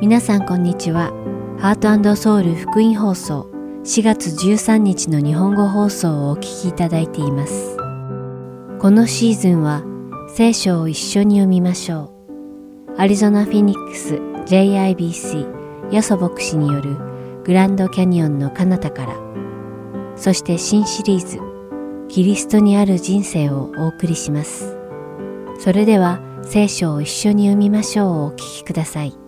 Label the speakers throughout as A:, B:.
A: 皆さんこんにちは。ハート&ソウル福音放送4月13日の日本語放送をお聞きいただいています。このシーズンは聖書を一緒に読みましょう。アリゾナ・フィニックス JIBC ヤソ牧師によるグランドキャニオンの彼方から、そして新シリーズキリストにある人生をお送りします。それでは聖書を一緒に読みましょうをお聞きください。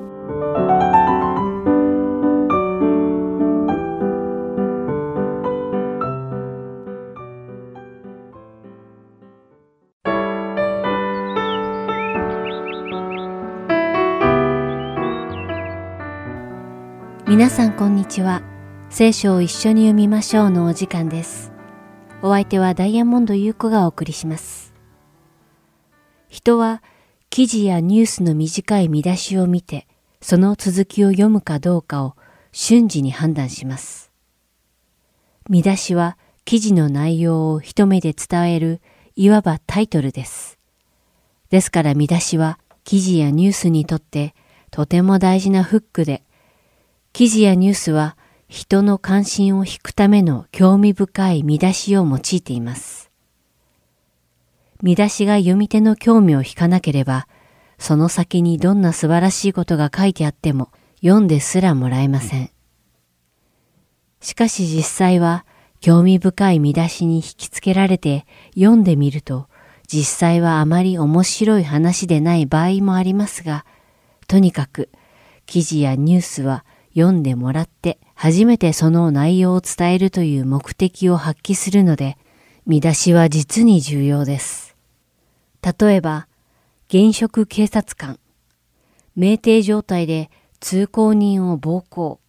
A: 皆さんこんにちは。聖書を一緒に読みましょうのお時間です。お相手はダイヤモンド優子がお送りします。人は記事やニュースの短い見出しを見て、その続きを読むかどうかを瞬時に判断します。見出しは記事の内容を一目で伝える、いわばタイトルです。ですから見出しは記事やニュースにとってとても大事なフックで、記事やニュースは人の関心を引くための興味深い見出しを用いています。見出しが読み手の興味を引かなければ、その先にどんな素晴らしいことが書いてあっても読んですらもらえません。しかし実際は興味深い見出しに引きつけられて読んでみると、実際はあまり面白い話でない場合もありますが、とにかく記事やニュースは読んでもらって初めてその内容を伝えるという目的を発揮するので、見出しは実に重要です。例えば、現職警察官、酩酊状態で通行人を暴行。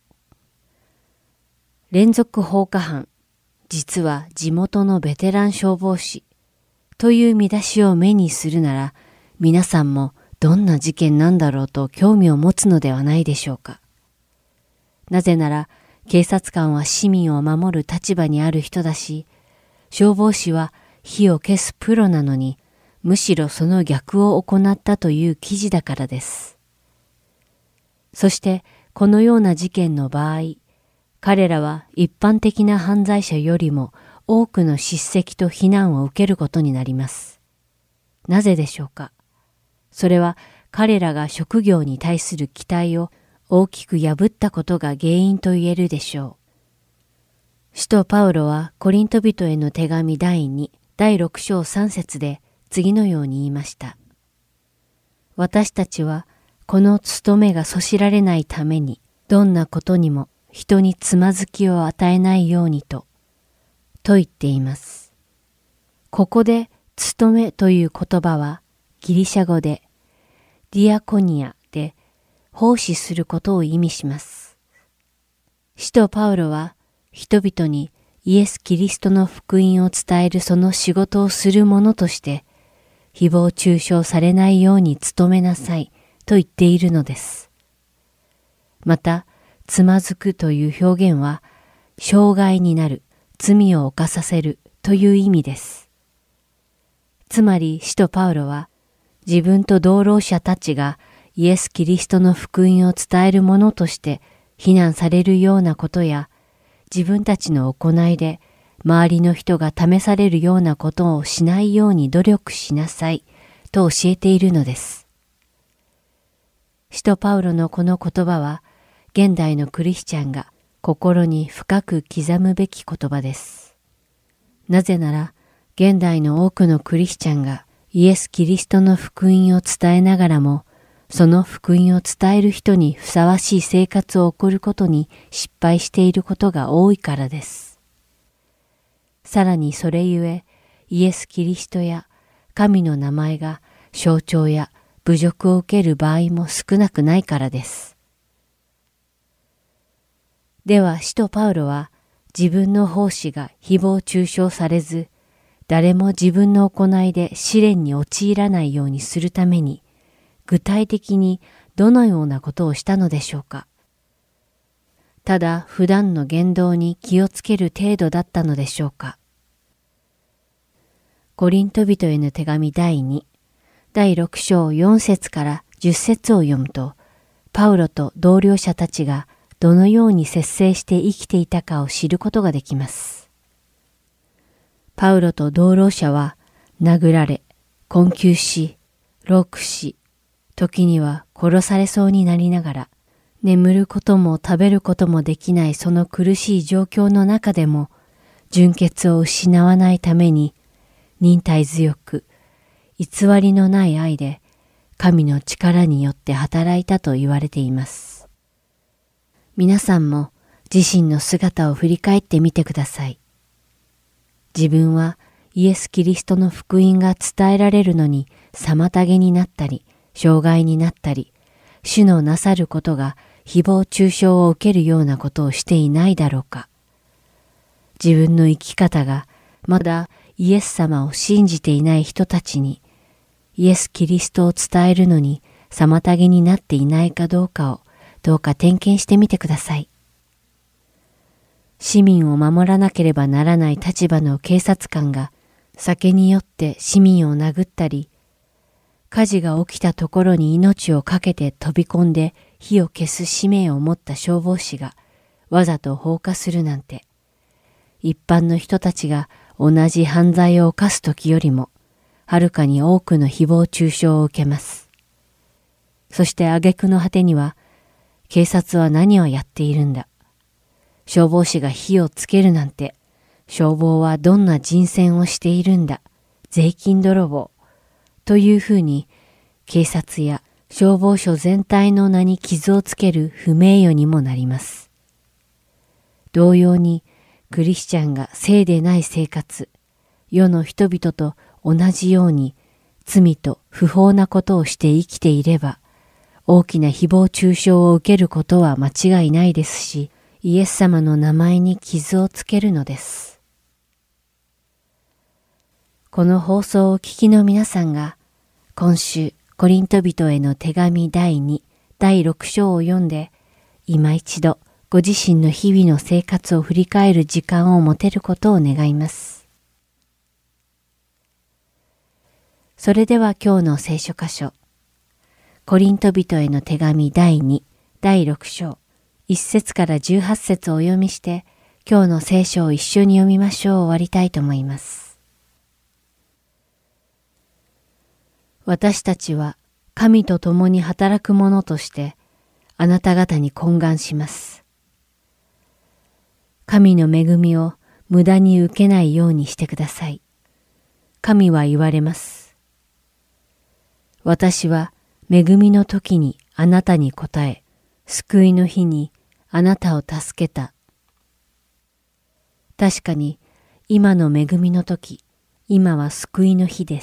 A: 連続放火犯、実は地元のベテラン消防士という見出しを目にするなら、皆さんもどんな事件なんだろうと興味を持つのではないでしょうか。なぜなら、警察官は市民を守る立場にある人だし、消防士は火を消すプロなのに、むしろその逆を行ったという記事だからです。そして、このような事件の場合、彼らは一般的な犯罪者よりも多くの叱責と非難を受けることになります。なぜでしょうか。それは彼らが職業に対する期待を大きく破ったことが原因と言えるでしょう。使徒パウロはコリント人への手紙第2、第6章3節で次のように言いました。私たちはこの務めがそしられないために、どんなことにも人につまずきを与えないようにと言っています。ここで務めという言葉はギリシャ語でディアコニアで奉仕することを意味します。使徒パウロは人々にイエス・キリストの福音を伝えるその仕事をする者として、誹謗中傷されないように努めなさいと言っているのです。また、つまずくという表現は、障害になる、罪を犯させるという意味です。つまり、使徒パウロは、自分と同労者たちがイエス・キリストの福音を伝える者として非難されるようなことや、自分たちの行いで周りの人が試されるようなことをしないように努力しなさいと教えているのです。使徒パウロのこの言葉は、現代のクリスチャンが心に深く刻むべき言葉です。なぜなら、現代の多くのクリスチャンがイエス・キリストの福音を伝えながらも、その福音を伝える人にふさわしい生活を送ることに失敗していることが多いからです。さらにそれゆえ、イエス・キリストや神の名前が象徴や侮辱を受ける場合も少なくないからです。では、使徒パウロは自分の奉仕が誹謗中傷されず、誰も自分の行いで試練に陥らないようにするために、具体的にどのようなことをしたのでしょうか。ただ普段の言動に気をつける程度だったのでしょうか。コリント人への手紙第2、第6章4節から10節を読むと、 パウロと同僚者たちがどのように節制して生きていたかを知ることができます。パウロと同僚者は殴られ、困窮し、労苦し、時には殺されそうになりながら、眠ることも食べることもできないその苦しい状況の中でも、純潔を失わないために、忍耐強く、偽りのない愛で、神の力によって働いたと言われています。皆さんも自身の姿を振り返ってみてください。自分はイエス・キリストの福音が伝えられるのに妨げになったり、障害になったり、主のなさることが誹謗中傷を受けるようなことをしていないだろうか。自分の生き方がまだイエス様を信じていない人たちにイエス・キリストを伝えるのに妨げになっていないかどうかをどうか点検してみてください。市民を守らなければならない立場の警察官が酒に酔って市民を殴ったり、火事が起きたところに命を懸けて飛び込んで火を消す使命を持った消防士がわざと放火するなんて、一般の人たちが同じ犯罪を犯す時よりも、はるかに多くの誹謗中傷を受けます。そして挙句の果てには、警察は何をやっているんだ。消防士が火をつけるなんて、消防はどんな人選をしているんだ。税金泥棒。というふうに、警察や消防署全体の名に傷をつける不名誉にもなります。同様に、クリスチャンが聖でない生活、世の人々と同じように罪と不法なことをして生きていれば、大きな誹謗中傷を受けることは間違いないですし、イエス様の名前に傷をつけるのです。この放送をお聞きの皆さんが、今週コリント人への手紙第2、第6章を読んで、今一度、ご自身の日々の生活を振り返る時間を持てることを願います。それでは今日の聖書箇所、コリント人への手紙第2、第6章、1節から18節をお読みして、今日の聖書を一緒に読みましょう。終わりたいと思います。私たちは神と共に働く者として、あなた方に懇願します。神の恵みを無駄に受けないようにしてください。神は言われます。私は恵みの時にあなたに答え、救いの日にあなたを助けた。確かに今の恵みの時、今は救いの日です。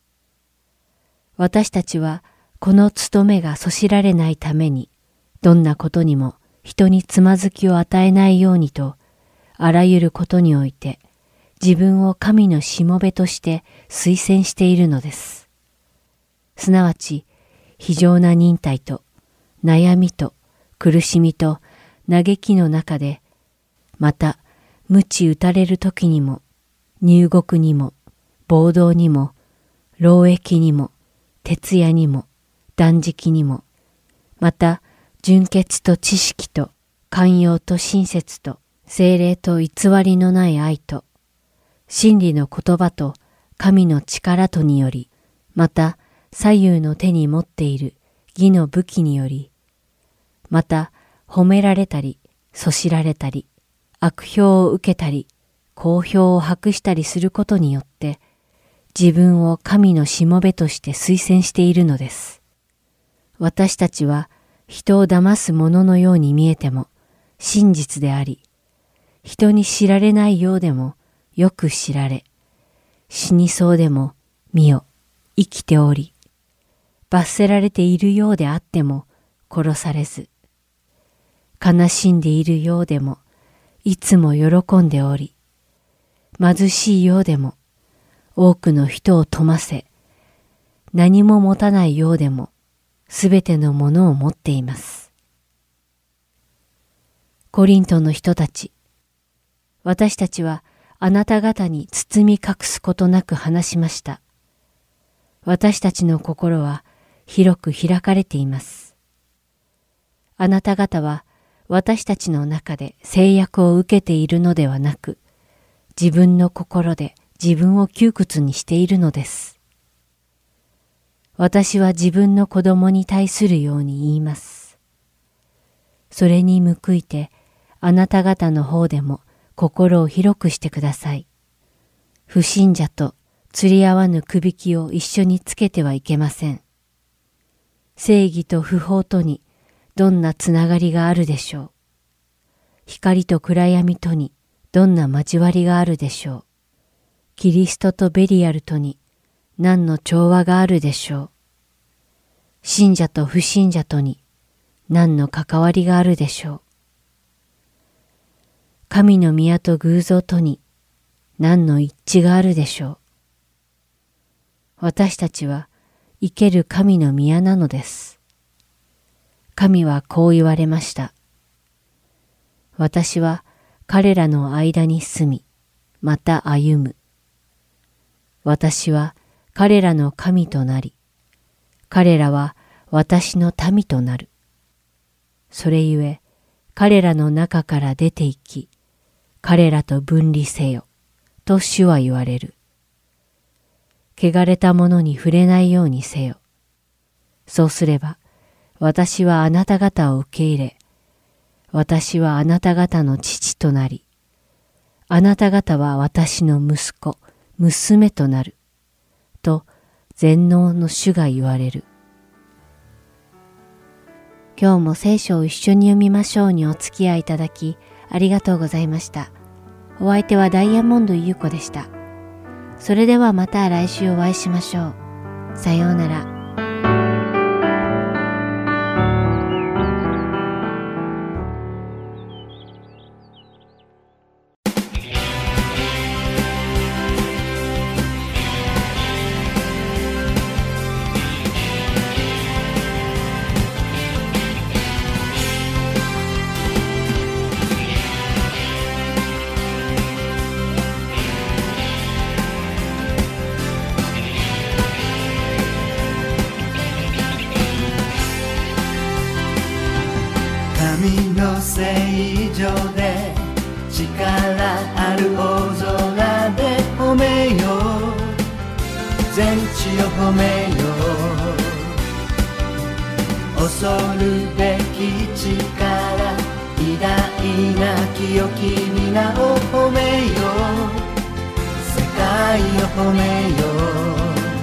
A: 私たちはこの務めがそしられないために、どんなことにも人につまずきを与えないようにと、あらゆることにおいて自分を神のしもべとして推薦しているのです。すなわち、非常な忍耐と悩みと苦しみと嘆きの中で、また鞭打たれる時にも、入獄にも、暴動にも、労役にも、徹夜にも、断食にも、また純潔と知識と寛容と親切と聖霊と偽りのない愛と真理の言葉と神の力とにより、また左右の手に持っている義の武器により、また褒められたりそしられたり悪評を受けたり好評を博したりすることによって自分を神のしもべとして推薦しているのです。私たちは人を騙すもののように見えても真実であり、人に知られないようでもよく知られ、死にそうでも見よ、生きており、罰せられているようであっても殺されず、悲しんでいるようでもいつも喜んでおり、貧しいようでも多くの人を富ませ、何も持たないようでもすべてのものを持っています。コリントの人たち、私たちはあなた方に包み隠すことなく話しました。私たちの心は広く開かれています。 あなた方は私たちの中で制約を受けているのではなく、自分の心で自分を窮屈にしているのです。私は自分の子供に対するように言います。それに報いて、あなた方の方でも心を広くしてください。不信者と釣り合わぬくびきを一緒につけてはいけません。正義と不法とにどんなつながりがあるでしょう。光と暗闇とにどんな交わりがあるでしょう。キリストとベリアルとに何の調和があるでしょう。信者と不信者とに何の関わりがあるでしょう。神の宮と偶像とに何の一致があるでしょう。私たちは生ける神の宮なのです。神はこう言われました。私は彼らの間に住み、また歩む。私は彼らの神となり、彼らは私の民となる。それゆえ、彼らの中から出て行き、彼らと分離せよ、と主は言われる。汚れたものに触れないようにせよ。そうすれば、私はあなた方を受け入れ、私はあなた方の父となり、あなた方は私の息子、娘となる。と、全能の主が言われる。今日も聖書を一緒に読みましょうにお付き合いいただき、ありがとうございました。お相手はダイヤモンド優子でした。それではまた来週お会いしましょう。さようなら。
B: 神の聖女で力ある大空で褒めよう、全地を褒めよう。恐るべき力、偉大な清き皆を褒めよう、世界を褒めよう。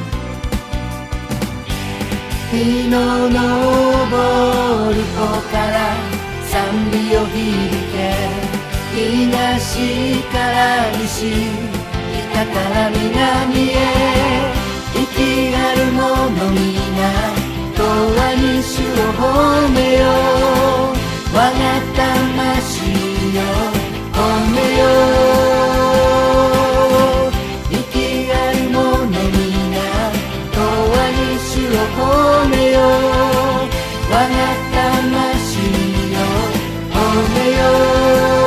B: 日の昇る子から賛美を響け、東から西、北から南へ。生きある者皆、永遠に主を褒めよう。我が魂よ褒めよう。生きある者皆、永遠に主を褒めよう。我が魂よ褒めよう。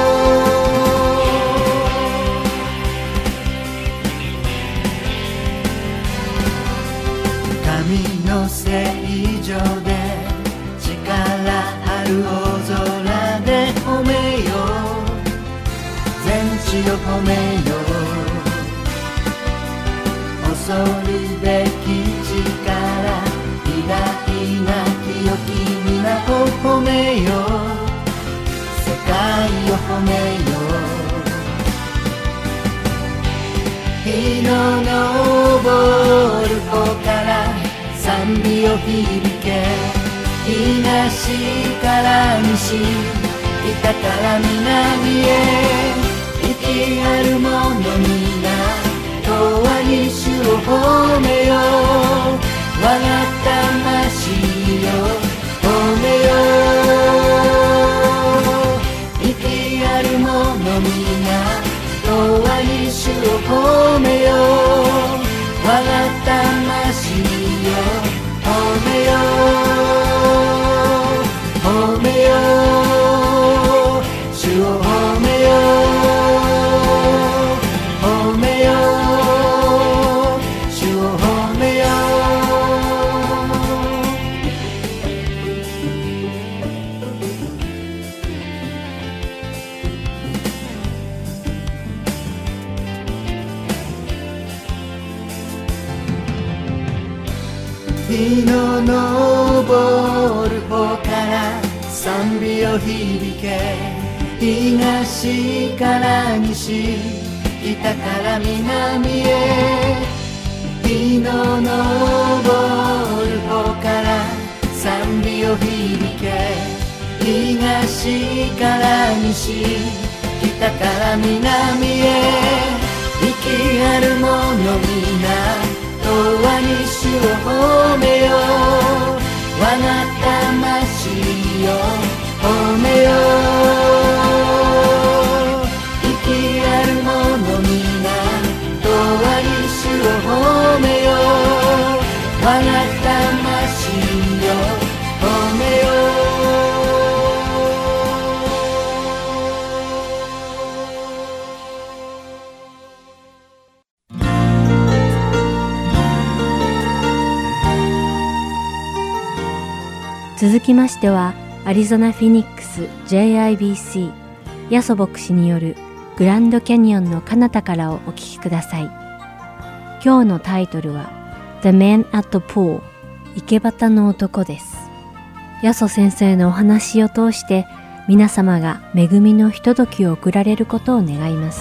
B: 神の聖女で力ある大空で褒めよう、全地を褒めよう。恐るべき力、偉大な清き皆を褒めよう、世界を褒めよう。日の昇る子から賛美を響け、東から西、北から南へ。生きある者皆、永遠に主を褒めよう。我が魂よ褒めよう。生きある者皆、永遠に主を褒めよう。我が魂よ褒めよう。褒めよう。主を褒めよう。褒めよう。主を褒めよう。 日の昇る方から賛美を響け、東から西、北から南へ。日の昇る方から賛美を響け、東から西、北から南へ。生きある者皆、永遠に主を褒めよう。我が魂よ褒めよう。生きある者皆、永遠に主を褒めよう。我が魂よ褒めよう。
A: 続きましては、アリゾナ・フィニックス JIBC ヤソ牧師によるグランドキャニオンの彼方からをお聞きください。今日のタイトルは The Man at the Pool 生端の男です。ヤソ先生のお話を通して皆様が恵みのひとときを送られることを願います。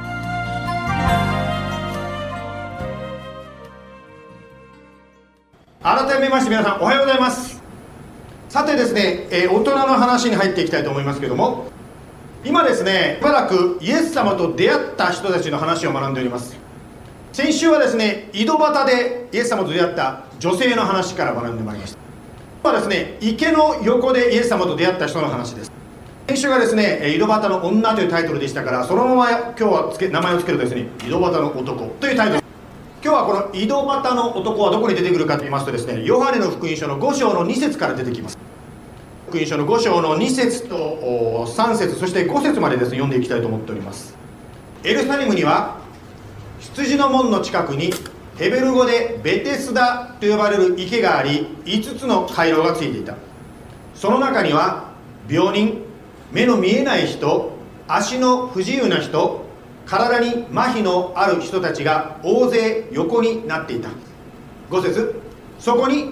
C: 改めまして皆さんおはようございます。さてですね、大人の話に入っていきたいと思いますけども、今ですね、しばらくイエス様と出会った人たちの話を学んでおります。先週はですね、井戸端でイエス様と出会った女性の話から学んでまいりました。今日はですね、池の横でイエス様と出会った人の話です。先週がですね、井戸端の女というタイトルでしたから、そのまま今日は名前を付けるとですね、井戸端の男というタイトル。今日はこの井戸端の男はどこに出てくるかと言いますとですね、ヨハネの福音書の5章の2節から出てきます。福音書の5章の2節と3節、そして5節までですね、読んでいきたいと思っております。エルサレムには羊の門の近くにヘベル語でベテスダと呼ばれる池があり、5つの回廊がついていた。その中には病人、目の見えない人、足の不自由な人、体に麻痺のある人たちが大勢横になっていた。5節、そこに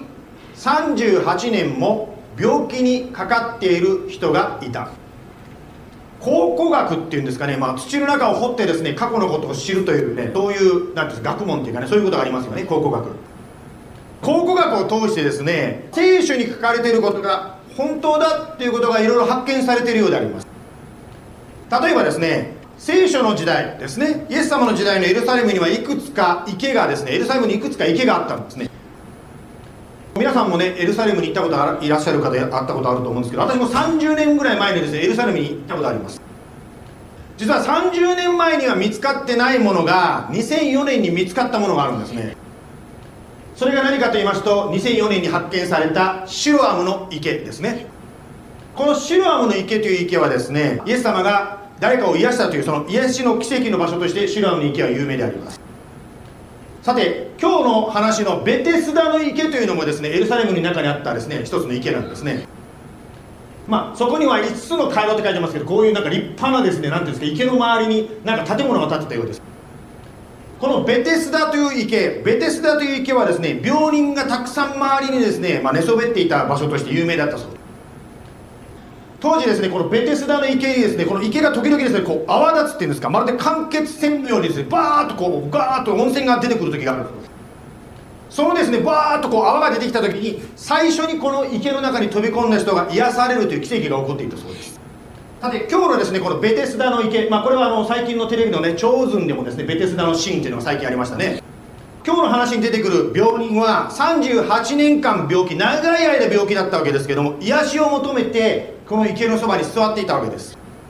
C: 38年も病気にかかっている人がいた。考古学っていうんですかね、土の中を掘ってですね、過去のことを知るというね、そういうなんていうんですか、学問っていうかね、そういうことがありますよね。考古学を通してですね、聖書に書かれていることが本当だっていうことがいろいろ発見されているようであります。例えばですね、聖書の時代ですね、イエス様の時代のエルサレムにはいくつか池がですね、エルサレムにいくつか池があったんですね。皆さんもね、エルサレムに行ったこといらっしゃる方、会ったことあると思うんですけど、私も30年ぐらい前にですね、エルサレムに行ったことあります。実は30年前には見つかってないものが2004年に見つかったものがあるんですね。それが何かと言いますと、2004年に発見されたシロアムの池ですね。このシロアムの池という池はですね、イエス様が誰かを癒したというその癒しの奇跡の場所としてシロアムの池は有名であります。さて、今日の話のベテスダの池というのもですね、エルサレムの中にあったですね、一つの池なんですね。そこには5つの回廊って書いてますけど、こういうなんか立派なですね、なんていうんですか、池の周りになんか建物が建てたようです。このベテスダという池はですね、病人がたくさん周りにですね、寝そべっていた場所として有名だったそうです。当時ですね、このベテスダの池にですね、この池が時々ですね、こう泡立つっていうんですか、まるで間欠泉のようにですね、バーッとこうガーッと温泉が出てくる時があるんです。そのですね、バーッとこう泡が出てきた時に、最初にこの池の中に飛び込んだ人が癒されるという奇跡が起こっていたそうです。さて、今日のですね、このベテスダの池、これは最近のテレビのね、チョーズンでもですね、ベテスダのシーンっていうのが最近ありましたね。今日の話に出てくる病人は38年間長い間病気だったわけですけども、癒しを求めてこの池のそばに座っていたわけです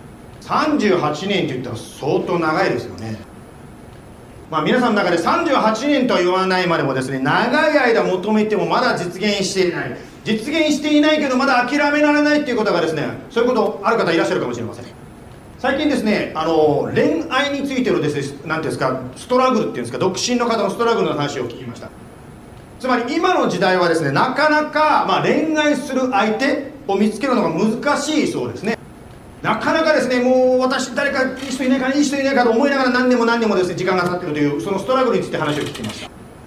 C: 。38年といったら相当長いですよね。皆さんの中で38年とは言わないまでもですね、長い間求めてもまだ実現していないけどまだ諦められないっていうことがですね、そういうことある方いらっしゃるかもしれません。最近ですね、恋愛についてのですね、なんていうんですか、ストラグルっていうんですか、独身の方のストラグルの話を聞きました。つまり今の時代はですね、なかなか、恋愛する相手を見つけるのが難しいそうですね。なかなかですね、もう私誰かいい人いないかと思いながら何年もですね、時間が経っているというそのストラグルについて話を聞きました。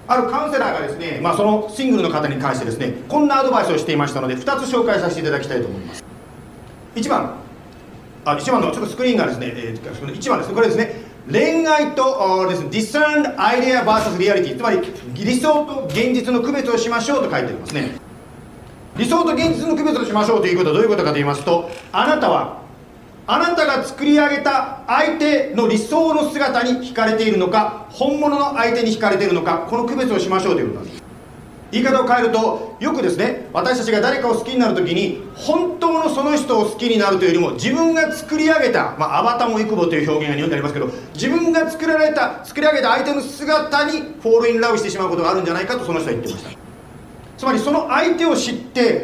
C: あるカウンセラーがですね、そのシングルの方に関してですね、こんなアドバイスをしていましたので、2つ紹介させていただきたいと思います。1番のちょっとスクリーンがですね、1番ですね、これですね、恋愛とですね、discerned idea vs reality、つまり理想と現実の区別をしましょうと書いてありますね。理想と現実の区別をしましょうということはどういうことかと言いますと、あなたが作り上げた相手の理想の姿に惹かれているのか、本物の相手に惹かれているのか、この区別をしましょうということなんです。言い方を変えると、よくですね、私たちが誰かを好きになるときに、本当のその人を好きになるというよりも、自分が作り上げた、アバタモイクボという表現が日本でありますけど、自分が作り上げた相手の姿にフォールインラブしてしまうことがあるんじゃないかとその人は言ってました。つまりその相手を知って、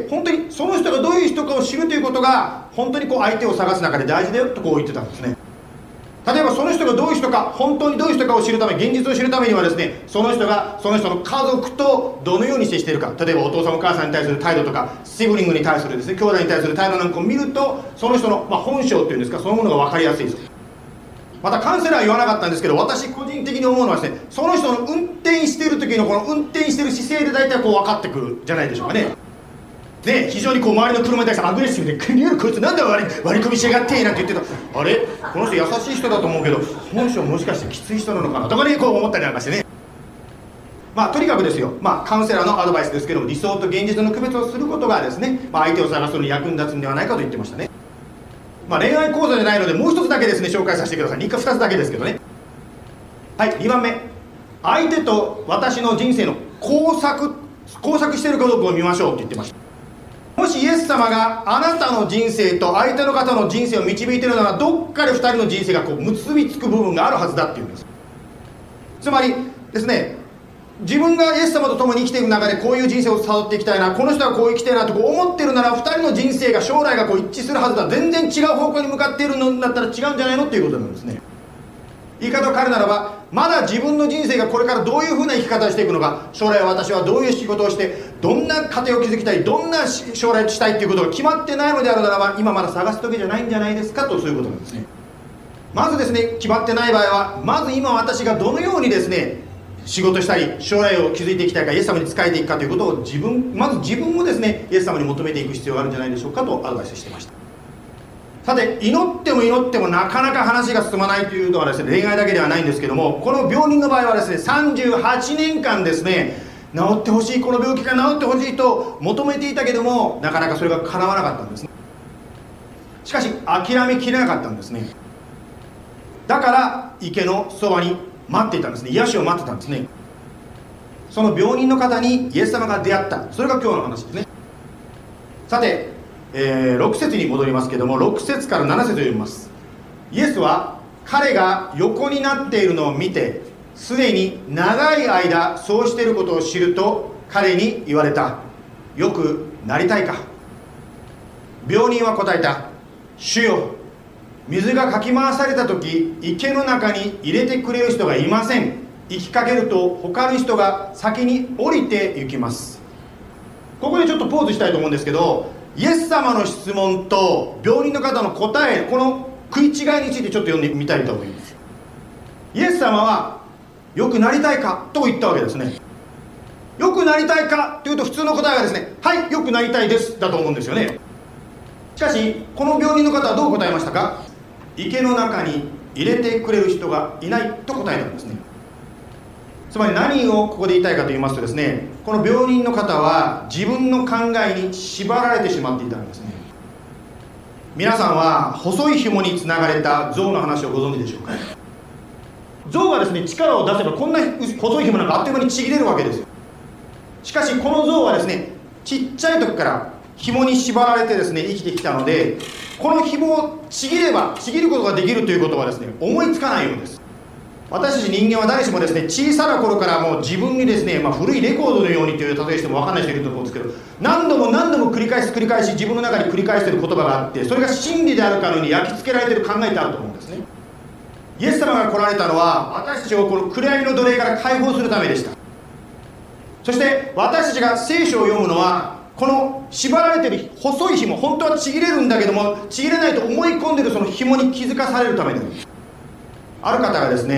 C: 本当にその人がどういう人かを知るということが、本当に相手を探す中で大事だよと言ってたんですね。例えばその人がどういう人か、本当にどういう人かを知るため、現実を知るためにはですね、その人がその人の家族とどのように接しているか、例えばお父さんお母さんに対する態度とか、シブリングに対するですね、兄弟に対する態度なんかを見ると、その人の、本性というんですか、そのものが分かりやすいです。またカウンセラーは言わなかったんですけど、私個人的に思うのはですね、その人の運転している時のこの運転している姿勢で大体分かってくるじゃないでしょうかね。非常に周りの車に対してアグレッシブで、こいつなんで割り込みしやがってなんて言ってた、あれこの人優しい人だと思うけど、本性もしかしてきつい人なのかなとかね、思ったりなんかしてね。とにかくですよ、カウンセラーのアドバイスですけども、理想と現実の区別をすることがですね、相手を探すのに役に立つんではないかと言ってましたね。恋愛講座じゃないので、もう一つだけですね、紹介させてください。2つだけですけどね。はい、2番目、相手と私の人生の交錯しているかどうかを見ましょうって言ってました。もしイエス様があなたの人生と相手の方の人生を導いているなら、どっかで2人の人生が結びつく部分があるはずだっていうんです。つまりですね、自分がイエス様と共に生きていく中でこういう人生をたどっていきたいな、この人はこう生きたいなと思ってるなら、2人の人生が将来が一致するはずだ、全然違う方向に向かっているのだったら違うんじゃないのっていうことなんですね。言い方を変えるならば、まだ自分の人生がこれからどういうふうな生き方をしていくのか、将来私はどういう仕事をして、どんな家庭を築きたい、どんな将来をしたいということが決まってないのであるならば、今まだ探す時じゃないんじゃないですかと、そういうことなんですね。まずですね、決まってない場合は、まず今私がどのようにですね、仕事したり将来を築いていきたいか、イエス様に仕えていくかということをまず自分をですね、イエス様に求めていく必要があるんじゃないでしょうかとアドバイスしていました。さて、祈ってもなかなか話が進まないというのはですね、恋愛だけではないんですけども、この病人の場合はですね、38年間ですね、治ってほしい、この病気が治ってほしいと求めていたけども、なかなかそれが叶わなかったんですね。しかし諦めきれなかったんですね。だから池のそばに待っていたんですね。癒しを待ってたんですね。その病人の方にイエス様が出会った、それが今日の話ですね。さて、6節に戻りますけども、6節から7節を読みます。イエスは彼が横になっているのを見て、すでに長い間そうしていることを知ると彼に言われた。よくなりたいか。病人は答えた。主よ、水がかき回された時、池の中に入れてくれる人がいません。行きかけると他の人が先に降りて行きます。ここでちょっとポーズしたいと思うんですけど、イエス様の質問と病人の方の答え、この食い違いについてちょっと読んでみたいと思います。イエス様はよくなりたいかと言ったわけですね。よくなりたいかというと、普通の答えはですね、はい、よくなりたいですだと思うんですよね。しかしこの病人の方はどう答えましたか。池の中に入れてくれる人がいないと答えたんですね。つまり何をここで言いたいかと言いますとですね、この病人の方は自分の考えに縛られてしまっていたんですね。皆さんは細い紐につながれた象の話をご存知でしょうか。象がですね、力を出せばこんな細い紐なんかあっという間にちぎれるわけですよ。しかしこの象はですね、ちっちゃい時から紐に縛られてですね、生きてきたので、この紐をちぎればちぎることができるということはですね、思いつかないようです。私たち人間は誰しもですね、小さな頃からもう自分にですね、古いレコードのようにという例えしても分かんない人いると思うんですけど、何度も繰り返し自分の中に繰り返している言葉があって、それが真理であるかのように焼き付けられている考えってあると思うんですね。イエス様が来られたのは、私たちをこの暗闇の奴隷から解放するためでした。そして私たちが聖書を読むのは、この縛られている細い紐、本当はちぎれるんだけどもちぎれないと思い込んでいるその紐に気づかされるためです。ある方がですね、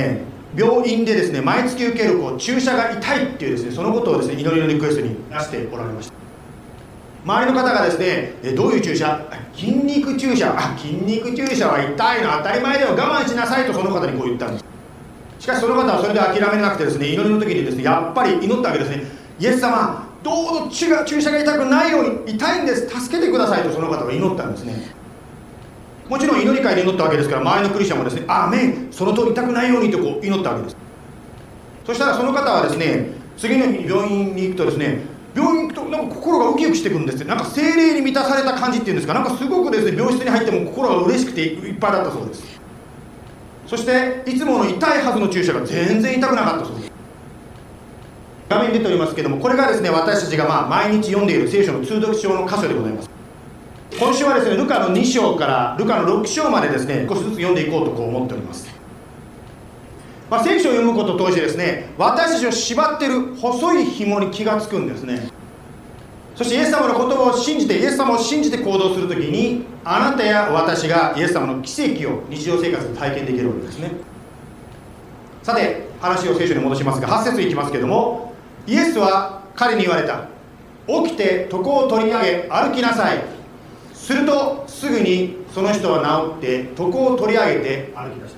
C: 病院でですね毎月受ける注射が痛いっていうですねそのことをですね祈りのリクエストに出しておられました。周りの方がですねどういう注射、筋肉注射、筋肉注射は痛いの当たり前だよ、我慢しなさいとその方にこう言ったんです。しかしその方はそれで諦めなくてですね祈りの時にですねやっぱり祈ったわけですね。イエス様どうぞ注射が痛くないように、痛いんです、助けてくださいとその方は祈ったんですね。もちろん祈り会で祈ったわけですから周りのクリスチャンもですねアーメン、その通り痛くないようにとこう祈ったわけです。そしたらその方はですね次の日に病院に行くとですね、病院に行くとなんか心がウキウキしてくるんです。なんか精霊に満たされた感じっていうんですか、なんかすごくですね病室に入っても心が嬉しくていっぱいだったそうです。そしていつもの痛いはずの注射が全然痛くなかったそうです。画面に出ておりますけども、これがですね私たちが毎日読んでいる聖書の通読書の箇所でございます。今週はですねルカの2章からルカの6章までですね少しずつ読んでいこうと思っております。聖書を読むことを通してですね私たちを縛っている細い紐に気がつくんですね。そしてイエス様の言葉を信じてイエス様を信じて行動するときにあなたや私がイエス様の奇跡を日常生活で体験できるわけですね。さて話を聖書に戻しますが8節いきますけども、イエスは彼に言われた。起きて床を取り上げ歩きなさい。するとすぐにその人は治って床を取り上げて歩き出した。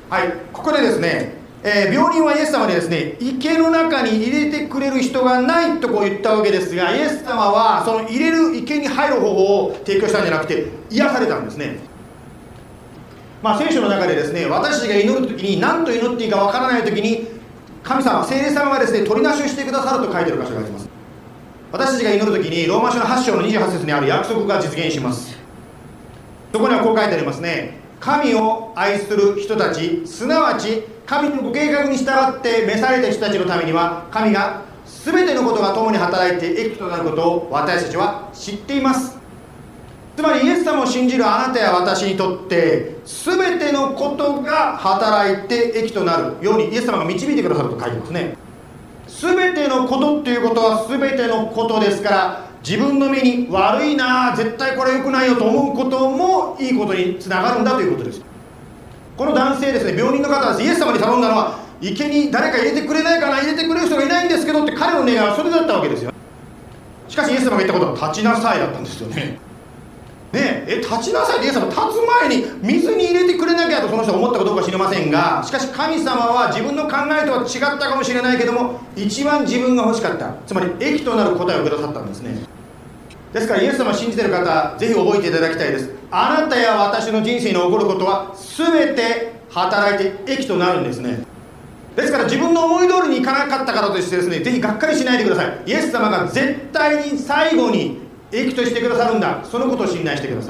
C: はい、ここでですね、病人はイエス様にですね池の中に入れてくれる人がないとこう言ったわけですが、イエス様はその入れる池に入る方法を提供したんじゃなくて癒されたんですね。聖書の中でですね私たちが祈るときに何と祈っていいかわからないときに神様、聖霊様がですね取りなしをしてくださると書いてある箇所があります。私たちが祈るときにローマ書の8章の28節にある約束が実現します。そこにはこう書いてありますね。神を愛する人たち、すなわち神のご計画に従って召された人たちのためには神が全てのことが共に働いて益となることを私たちは知っています。つまりイエス様を信じるあなたや私にとって全てのことが働いて益となるようにイエス様が導いてくださると書いてますね。全てのことっていうことは全てのことですから、自分の目に悪いな、絶対これ良くないよと思うこともいいことにつながるんだということです。この男性ですね、病人の方はイエス様に頼んだのは池に誰か入れてくれないかな、入れてくれる人がいないんですけどって彼の願いはそれだったわけですよ。しかしイエス様が言ったことは立ちなさいだったんですよね。立ちなさいってイエス様立つ前に水に入れてくれなきゃとその人は思ったかどうか知りませんが、しかし神様は自分の考えとは違ったかもしれないけども一番自分が欲しかった、つまり益となる答えをくださったんですね。ですからイエス様を信じている方、ぜひ覚えていただきたいです。あなたや私の人生に起こることは全て働いて益となるんですね。ですから自分の思い通りにいかなかったからとしてですね、ぜひがっかりしないでください。イエス様が絶対に最後に益としてくださるんだ、そのことを信頼してください。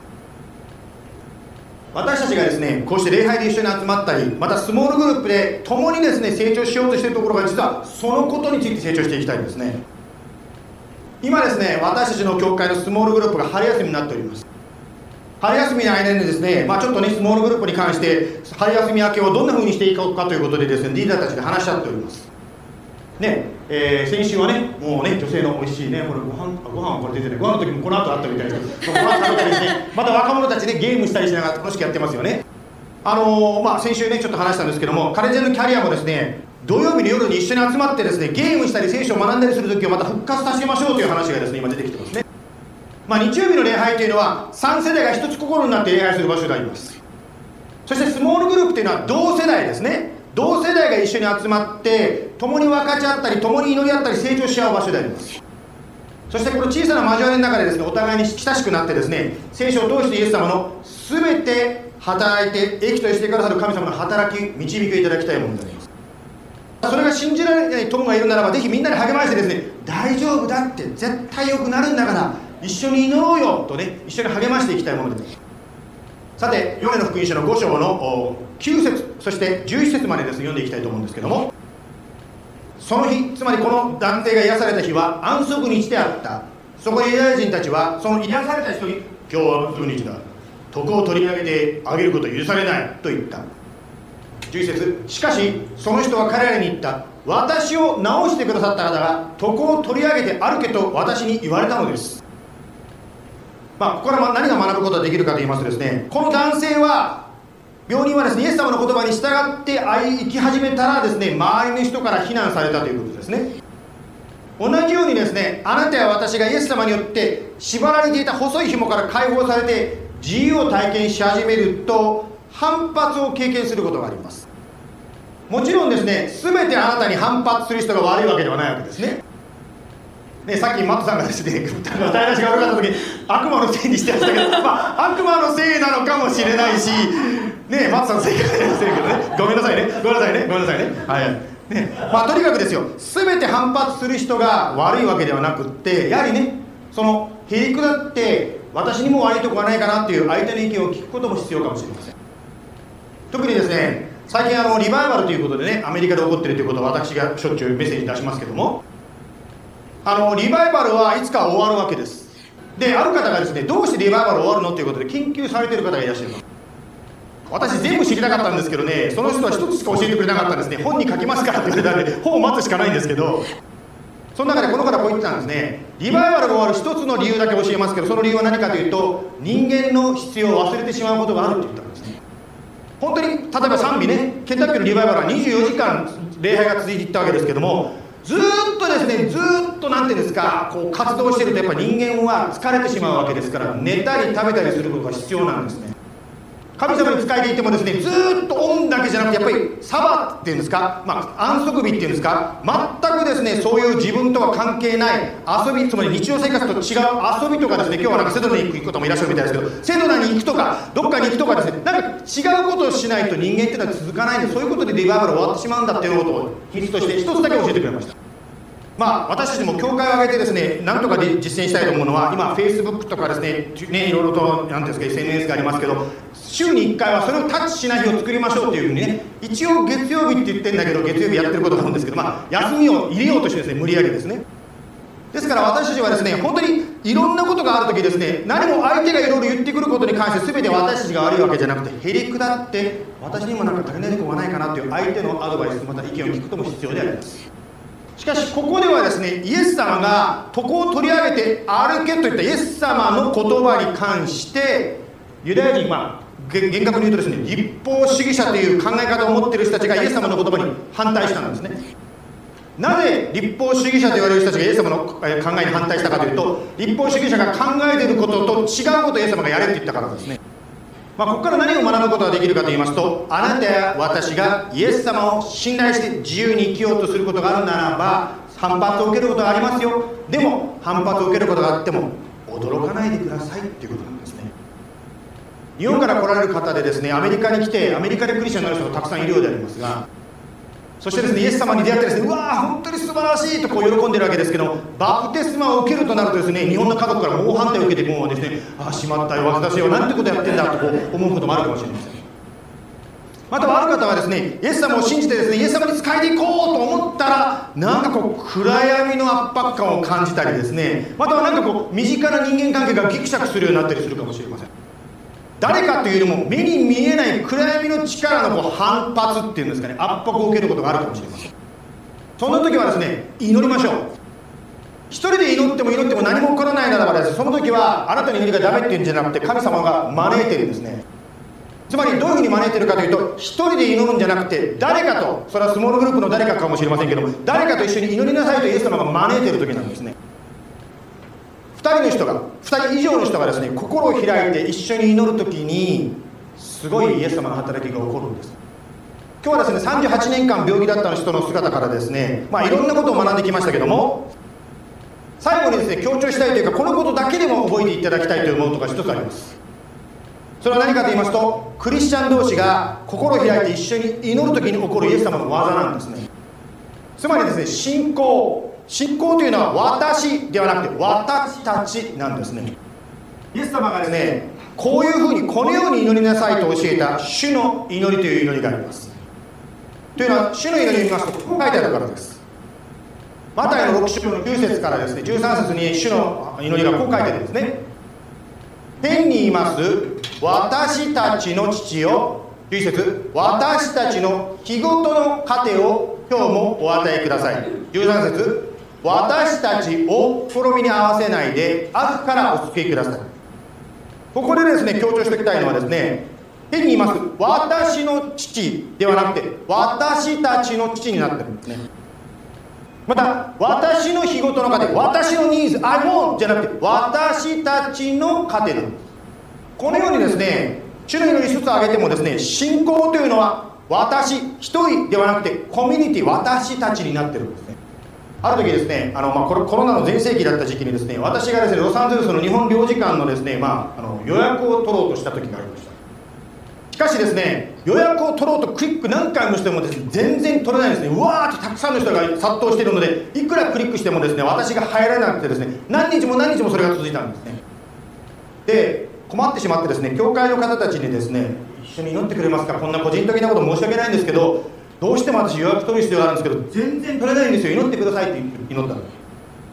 C: 私たちがですねこうして礼拝で一緒に集まったり、またスモールグループで共にですね成長しようとしているところが実はそのことについて成長していきたいんですね。今ですね私たちの教会のスモールグループが春休みになっております。春休みの間にですね、ちょっとねスモールグループに関して春休み明けをどんな風にしていこうかということでですねリーダーたちで話し合っておりますね。先週はねもうね女性の美味しいねこれご飯はこれ出てね、ご飯の時もこの後あったみたいでご飯食べたりしてまた若者たちでゲームしたりしながら楽しくやってますよね。先週ねちょっと話したんですけども、カレジェのキャリアもですね土曜日の夜に一緒に集まってですねゲームしたり聖書を学んだりする時をまた復活させましょうという話がですね今出てきてますね。日曜日の礼拝というのは3世代が一つ心になって礼拝する場所であります。そしてスモールグループというのは同世代ですね。同世代が一緒に集まって共に分かち合ったり共に祈り合ったり成長し合う場所であります。そしてこの小さな交わりの中でですねお互いに親しくなってですね聖書を通してイエス様の全て働いて益としてくださる神様の働き導きをいただきたいものであります。それが信じられない友がいるならばぜひみんなで励ましてですね大丈夫だって絶対良くなるんだから一緒に祈ろうよとね一緒に励ましていきたいものです。さてヨハネの福音書の5章の9節そして11節までですね読んでいきたいと思うんですけども、その日つまりこの男性が癒された日は安息日であった。そこでユダヤ人たちはその癒された人に今日は安息日だ、床を取り上げてあげることを許されないと言った。11節しかしその人は彼らに言った。私を治してくださった方が床を取り上げて歩けと私に言われたのです。ここから何が学ぶことができるかと言いますとですね、この男性は病人はですね、イエス様の言葉に従って生き始めたらですね、周りの人から非難されたということですね。同じようにですね、あなたや私がイエス様によって縛られていた細い紐から解放されて自由を体験し始めると、反発を経験することがあります。もちろんですね、全てあなたに反発する人が悪いわけではないわけですね。さっきマットさんがですね、歌い出しが悪かった時に悪魔のせいにしてましたけど、悪魔のせいなのかもしれないし、マットさんのせいかもしれませんけどね、ごめんなさいね、はい。とにかくですよ、全て反発する人が悪いわけではなくって、やはりね、そのへりくだって私にも悪いとこがないかなっていう相手の意見を聞くことも必要かもしれません。特にですね、最近リバイバルということでね、アメリカで起こっているということを私がしょっちゅうメッセージ出しますけども、リバイバルはいつか終わるわけです。で、ある方がですね、どうしてリバイバル終わるのということで研究されている方がいらっしゃいます。私全部知りたかったんですけどね、その人は一つしか教えてくれなかったんですね。本に書きますからって言われたんで、本を待つしかないんですけど、その中でこの方こう言ってたんですね。リバイバルが終わる一つの理由だけ教えますけど、その理由は何かというと、人間の必要を忘れてしまうことがあるって言ったんですね。本当に例えば賛美ね、ケンタッキーのリバイバルは24時間礼拝が続いていったわけですけども、ずーっとですね、ずーっとなんていうんですか、こう活動しているとやっぱり人間は疲れてしまうわけですから、寝たり食べたりすることが必要なんですね。神様に仕えていてもですね、ずーっとオンだけじゃなくて、やっぱりサバっていうんですか、安息日っていうんですか、全くですね、そういう自分とは関係ない遊び、つまり日常生活と違う遊びとかですね、今日はなんかセドナに行く方もいらっしゃるみたいですけど、セドナに行くとかどっかに行くとかですね、なんか違うことをしないと人間っていうのは続かないんで、そういうことでリバイバル終わってしまうんだっていうことを秘密として一つだけ教えてくれました。私たちも教会を挙げてですね、なんとかで実践したいと思うのは、今 Facebook とかですね、いろいろとなんていうんですか SNS がありますけど、週に1回はそれをタッチしない日を作りましょうっていうふうにね、一応月曜日って言ってるんだけど、月曜日やってることがあるんですけど、休みを入れようとしてですね、無理やりですね。ですから私たちはですね、本当にいろんなことがあるときですね、何も相手がいろいろ言ってくることに関して全て私たちが悪いわけじゃなくて、へりくだって私にもなんか足りないところがないかなという相手のアドバイス、また意見を聞くことも必要であります。しかしここではですね、イエス様が床を取り上げて歩けといったイエス様の言葉に関して、ユダヤ人は厳格に言うとですね、立法主義者という考え方を持っている人たちがイエス様の言葉に反対したんですね。なぜ立法主義者と言われる人たちがイエス様の考えに反対したかというと、立法主義者が考えていることと違うことをイエス様がやれって言ったからですね。ここから何を学ぶことができるかと言いますと、あなたや私がイエス様を信頼して自由に生きようとすることがあるならば、反発を受けることがありますよ。でも反発を受けることがあっても驚かないでくださいっていうことなんですね。日本から来られる方でですね、アメリカに来てアメリカでクリスチャンになる人がたくさんいるようでありますが、そしてですね、イエス様に出会ってですね、うわー本当に素晴らしいとこう喜んでるわけですけど、バプテスマを受けるとなるとですね、日本の家族から猛反対を受けて、もうですね、しまったよ私はなんてことやってんだとこう思うこともあるかもしれません。またはある方はですね、イエス様を信じてですね、イエス様に仕えていこうと思ったら、なんかこう暗闇の圧迫感を感じたりですね、またはなんかこう身近な人間関係がギクシャクするようになったりするかもしれません。誰かというよりも目に見えない暗闇の力のこう反発っていうんですかね、圧迫を受けることがあるかもしれません。そんな時はですね、祈りましょう。一人で祈っても何も起こらないならばですね、その時はあなたの祈りがダメっていうんじゃなくて、神様が招いてるんですね。つまりどういうふうに招いてるかというと、一人で祈るんじゃなくて、誰かと、それはスモールグループの誰かかもしれませんけども、誰かと一緒に祈りなさいとイエス様が招いている時なんですね。2人以上の人がですね、心を開いて一緒に祈る時にすごいイエス様の働きが起こるんです。今日はですね、38年間病気だった人の姿からですね、いろんなことを学んできましたけども、最後にですね、強調したいというか、このことだけでも覚えていただきたいというものとか一つあります。それは何かと言いますと、クリスチャン同士が心を開いて一緒に祈る時に起こるイエス様の技なんですね。つまりですね、信仰というのは私ではなくて私たちなんですね。イエス様がですね、こういうふうにこのように祈りなさいと教えた主の祈りという祈りがあります。というのは、主の祈りを見ますとこう書いてあるからです。マタイの6章の9節からですね、13節に主の祈りがこう書いてあるんですね。天にいます私たちの父よ、11節、私たちの日ごとの糧を今日もお与えください。13節、私たちを試みに合わせないで悪からお救いください。ここでですね、強調しておきたいのはですね、 変に言います。私の父ではなくて、私たちの父になってるんですね。また、私の日ごとの糧、私のニーズ、I want じゃなくて、私たちの糧なんです。このようにですね、種類の5つ挙げてもですね、信仰というのは私一人ではなくてコミュニティ、私たちになってるんですね。ある時ですね、これコロナの全盛期だった時期にですね、私がですね、ロサンゼルスの日本領事館のですね、予約を取ろうとした時がありました。しかしですね、予約を取ろうとクリック何回もしてもですね、全然取れないんですね。うわーってたくさんの人が殺到しているので、いくらクリックしてもですね、私が入らなくてですね、何日もそれが続いたんですね。で、困ってしまってですね、教会の方たちにですね、一緒に祈ってくれますか、こんな個人的なこと申し訳ないんですけど、どうしても私予約取る必要があるんですけど、全然取れないんですよ、祈ってくださいって祈ったんです。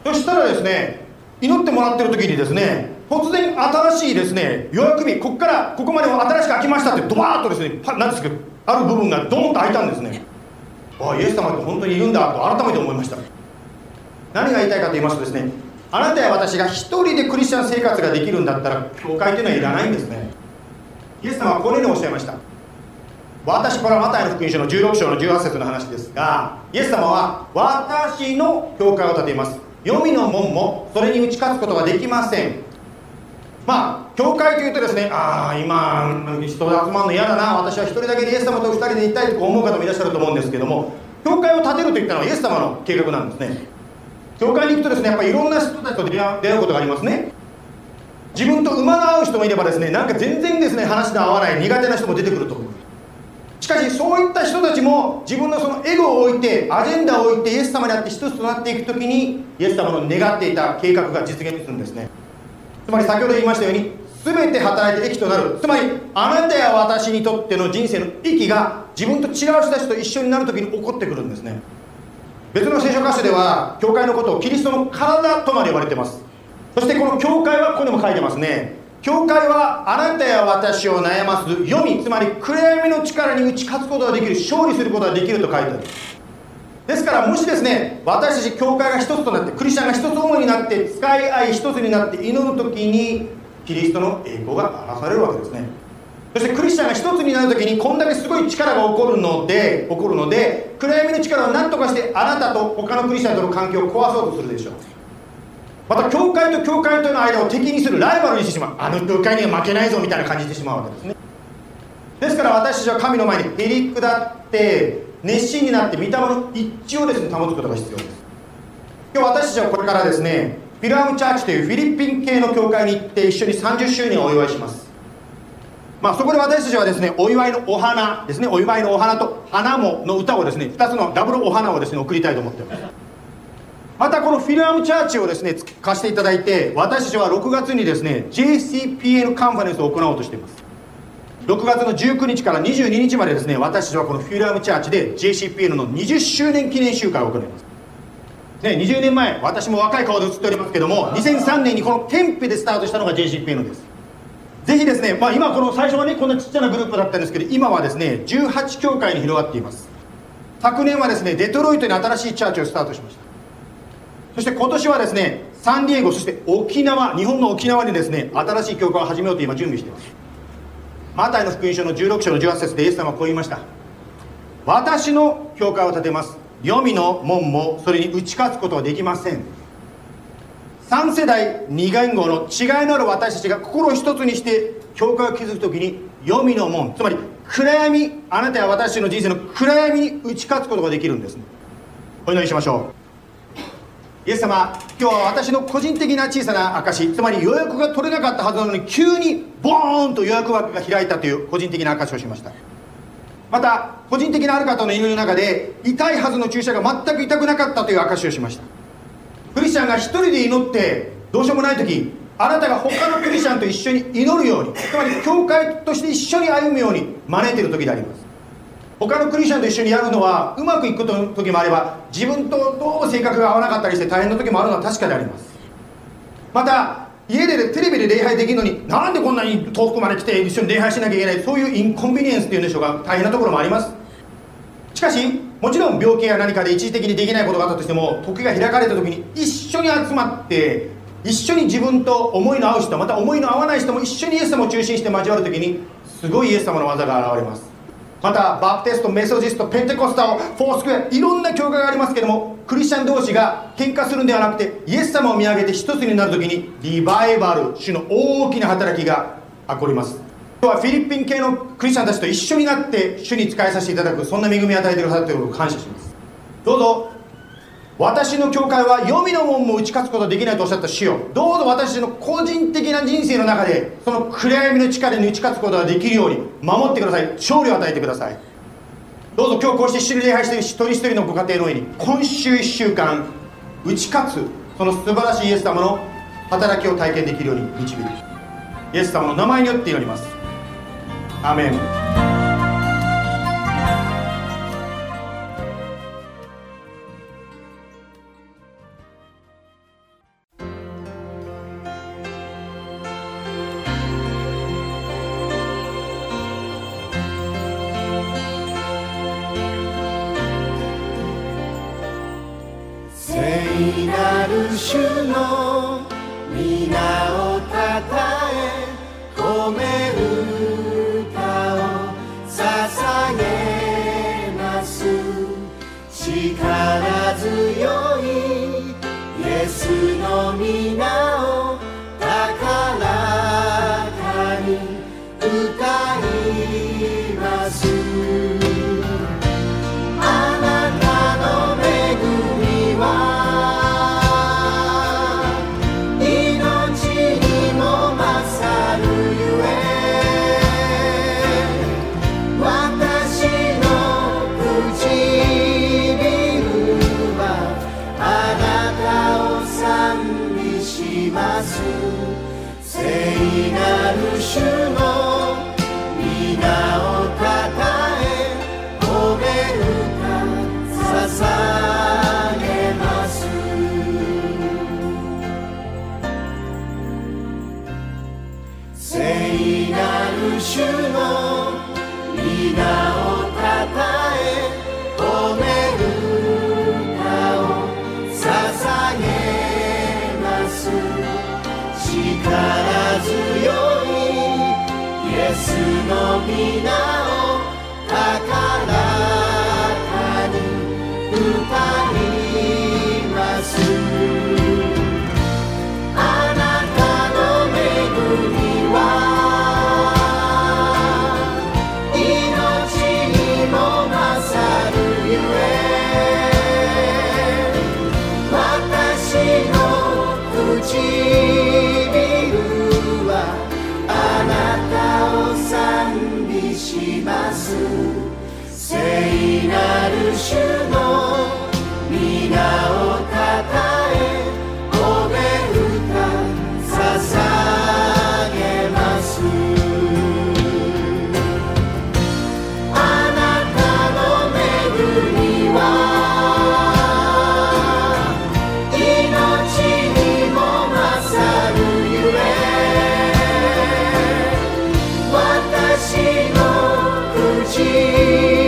C: そしたらですね、祈ってもらってる時にですね、突然新しいですね、予約日、ここからここまでは新しく開きましたってドバーッとですね、なんですけど、ある部分がドーンと開いたんですね。イエス様って本当にいるんだと改めて思いました。何が言いたいかと言いますとですね、あなたや私が一人でクリスチャン生活ができるんだったら、教会というのはいらないんですね。イエス様はこのようにおっしゃいました。私、これはマタイの福音書の16章の18節の話ですが、イエス様は私の教会を建てます。黄泉の門もそれに打ち勝つことができません。教会というとですね、今人が集まるの嫌だな、私は一人だけでイエス様と二人で行きたいと思う方もいらっしゃると思うんですけども、教会を建てるといったのはイエス様の計画なんですね。教会に行くとですね、やっぱりいろんな人たちと出会うことがありますね。自分と馬の合う人もいればですね、なんか全然ですね、話の合わない苦手な人も出てくると思います。しかしそういった人たちも自分のそのエゴを置いて、アジェンダを置いてイエス様にあって一つとなっていくときに、イエス様の願っていた計画が実現するんですね。つまり先ほど言いましたように、全て働いて益となる、つまりあなたや私にとっての人生の益が自分と違う人たちと一緒になるときに起こってくるんですね。別の聖書箇所では教会のことをキリストの体とまで呼ばれています。そしてこの教会はここにも書いてますね。教会はあなたや私を悩ます黄泉、つまり暗闇の力に打ち勝つことができる、勝利することができると書いてある。ですからもしですね、私たち教会が一つとなって、クリスチャンが一つ思いになって使い合い一つになって祈るときに、キリストの栄光が表されるわけですね。そしてクリスチャンが一つになるときに、こんだけすごい力が起こるので暗闇の力を何とかしてあなたと他のクリスチャンとの関係を壊そうとするでしょう。また教会と教会との間を敵にする、ライバルにしてしまう、あの教会には負けないぞみたいな感じにしてしまうわけですね。ですから私たちは神の前にへりくだって熱心になって御霊の一致をですね、保つことが必要です。今日私たちはこれからですね、フィルアムチャーチというフィリピン系の教会に行って一緒に30周年をお祝いします。そこで私たちはですね、お祝いのお花ですね、お祝いのお花と花もの歌をですね、2つのダブルお花をですね、送りたいと思っています。またこのフィルアムチャーチをですね、貸していただいて、私たちは6月にですね、JCPN カンファレンスを行おうとしています。6月の19日から22日までですね、私たちはこのフィルアムチャーチで JCPN の20周年記念集会を行います。20年前、私も若い顔で映っておりますけども、2003年にこのテンペでスタートしたのが JCPN です。ぜひですね、今この最初はね、こんなちっちゃなグループだったんですけど、今はですね、18教会に広がっています。昨年はですね、デトロイトに新しいチャーチをスタートしました。そして今年はですね、サンディエゴ、そして沖縄、日本の沖縄にですね、新しい教会を始めようと今準備しています。マタイの福音書の16章の18節でイエス様はこう言いました。私の教会を建てます。黄泉の門もそれに打ち勝つことはできません。3世代2言語の違いのある私たちが心を一つにして教会を築くときに、黄泉の門、つまり暗闇、あなたや私の人生の暗闇に打ち勝つことができるんですね。お祈りしましょう。イエス様、今日は私の個人的な小さな証、つまり予約が取れなかったはずなのに急にボーンと予約枠が開いたという個人的な証をしました。また個人的なある方の祈りの中で、痛いはずの注射が全く痛くなかったという証をしました。クリスチャンが一人で祈ってどうしようもない時、あなたが他のクリスチャンと一緒に祈るように、つまり教会として一緒に歩むように招いている時であります。他のクリスチャンと一緒にやるのはうまくいく時もあれば、自分とどうも性格が合わなかったりして大変な時もあるのは確かであります。また家でテレビで礼拝できるのに、なんでこんなに遠くまで来て一緒に礼拝しなきゃいけない、そういうインコンビニエンスっていうんでしょうか、大変なところもあります。しかしもちろん病気や何かで一時的にできないことがあったとしても、時が開かれた時に一緒に集まって一緒に自分と思いの合う人、また思いの合わない人も一緒にイエス様を中心して交わる時に、 すごいイエス様の技が現れます。またバプテスト、メソジスト、ペンテコスタル、フォースクエア、いろんな教会がありますけども、クリスチャン同士が喧嘩するんではなくて、イエス様を見上げて一つになるときにリバイバル、主の大きな働きが起こります。今日はフィリピン系のクリスチャンたちと一緒になって主に仕えさせていただく、そんな恵みを与えてくださっていることを感謝します。どうぞ私の教会は黄泉の門も打ち勝つことはできないとおっしゃった主よ、どうぞ私の個人的な人生の中でその暗闇の力に打ち勝つことができるように守ってください。勝利を与えてください。どうぞ今日こうして主に礼拝している一人一人のご家庭の上に今週1週間打ち勝つその素晴らしいイエス様の働きを体験できるように導くイエス様の名前によって祈ります。アーメン。
B: 聖なる主の皆をたたえ褒め歌を捧げます。力強いイエスの皆を高らかに歌います。あなたの恵みは聖なる主の皆をたたえ褒め歌捧げます。聖なる主の皆をたたえ褒め歌を捧げます。力強いイエスの皆を高らかに歌います。あなたの恵みは命にも勝るゆえ、私の口聖なる主の皆をたたえ褒め歌捧げます。あなたの恵みは命にも勝るゆえ、私の口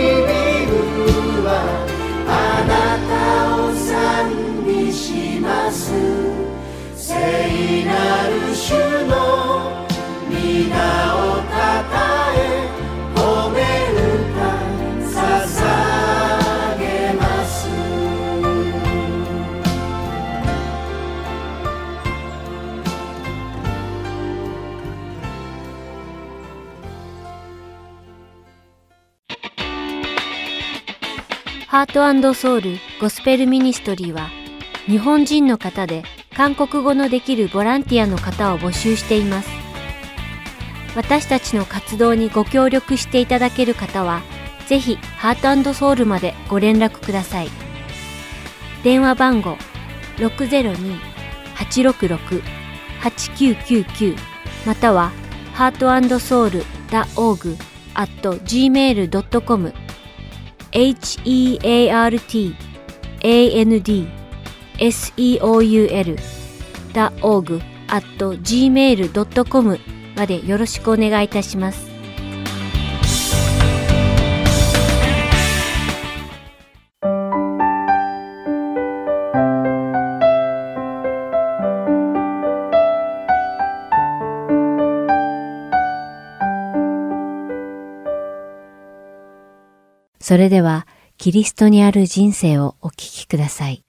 B: 聖なる主の皆をたたえ褒め歌捧げます。
A: ハート&ソウルゴスペルミニストリーは日本人の方で韓国語のできるボランティアの方を募集しています。私たちの活動にご協力していただける方は、ぜひハート&ソウルまでご連絡ください。電話番号 602-866-8999 または heartandsoul.org@gmail.com heartandseoul.org@gmail.com までよろしくお願いいたします。 それでは、キリストにある人生をお聞きください。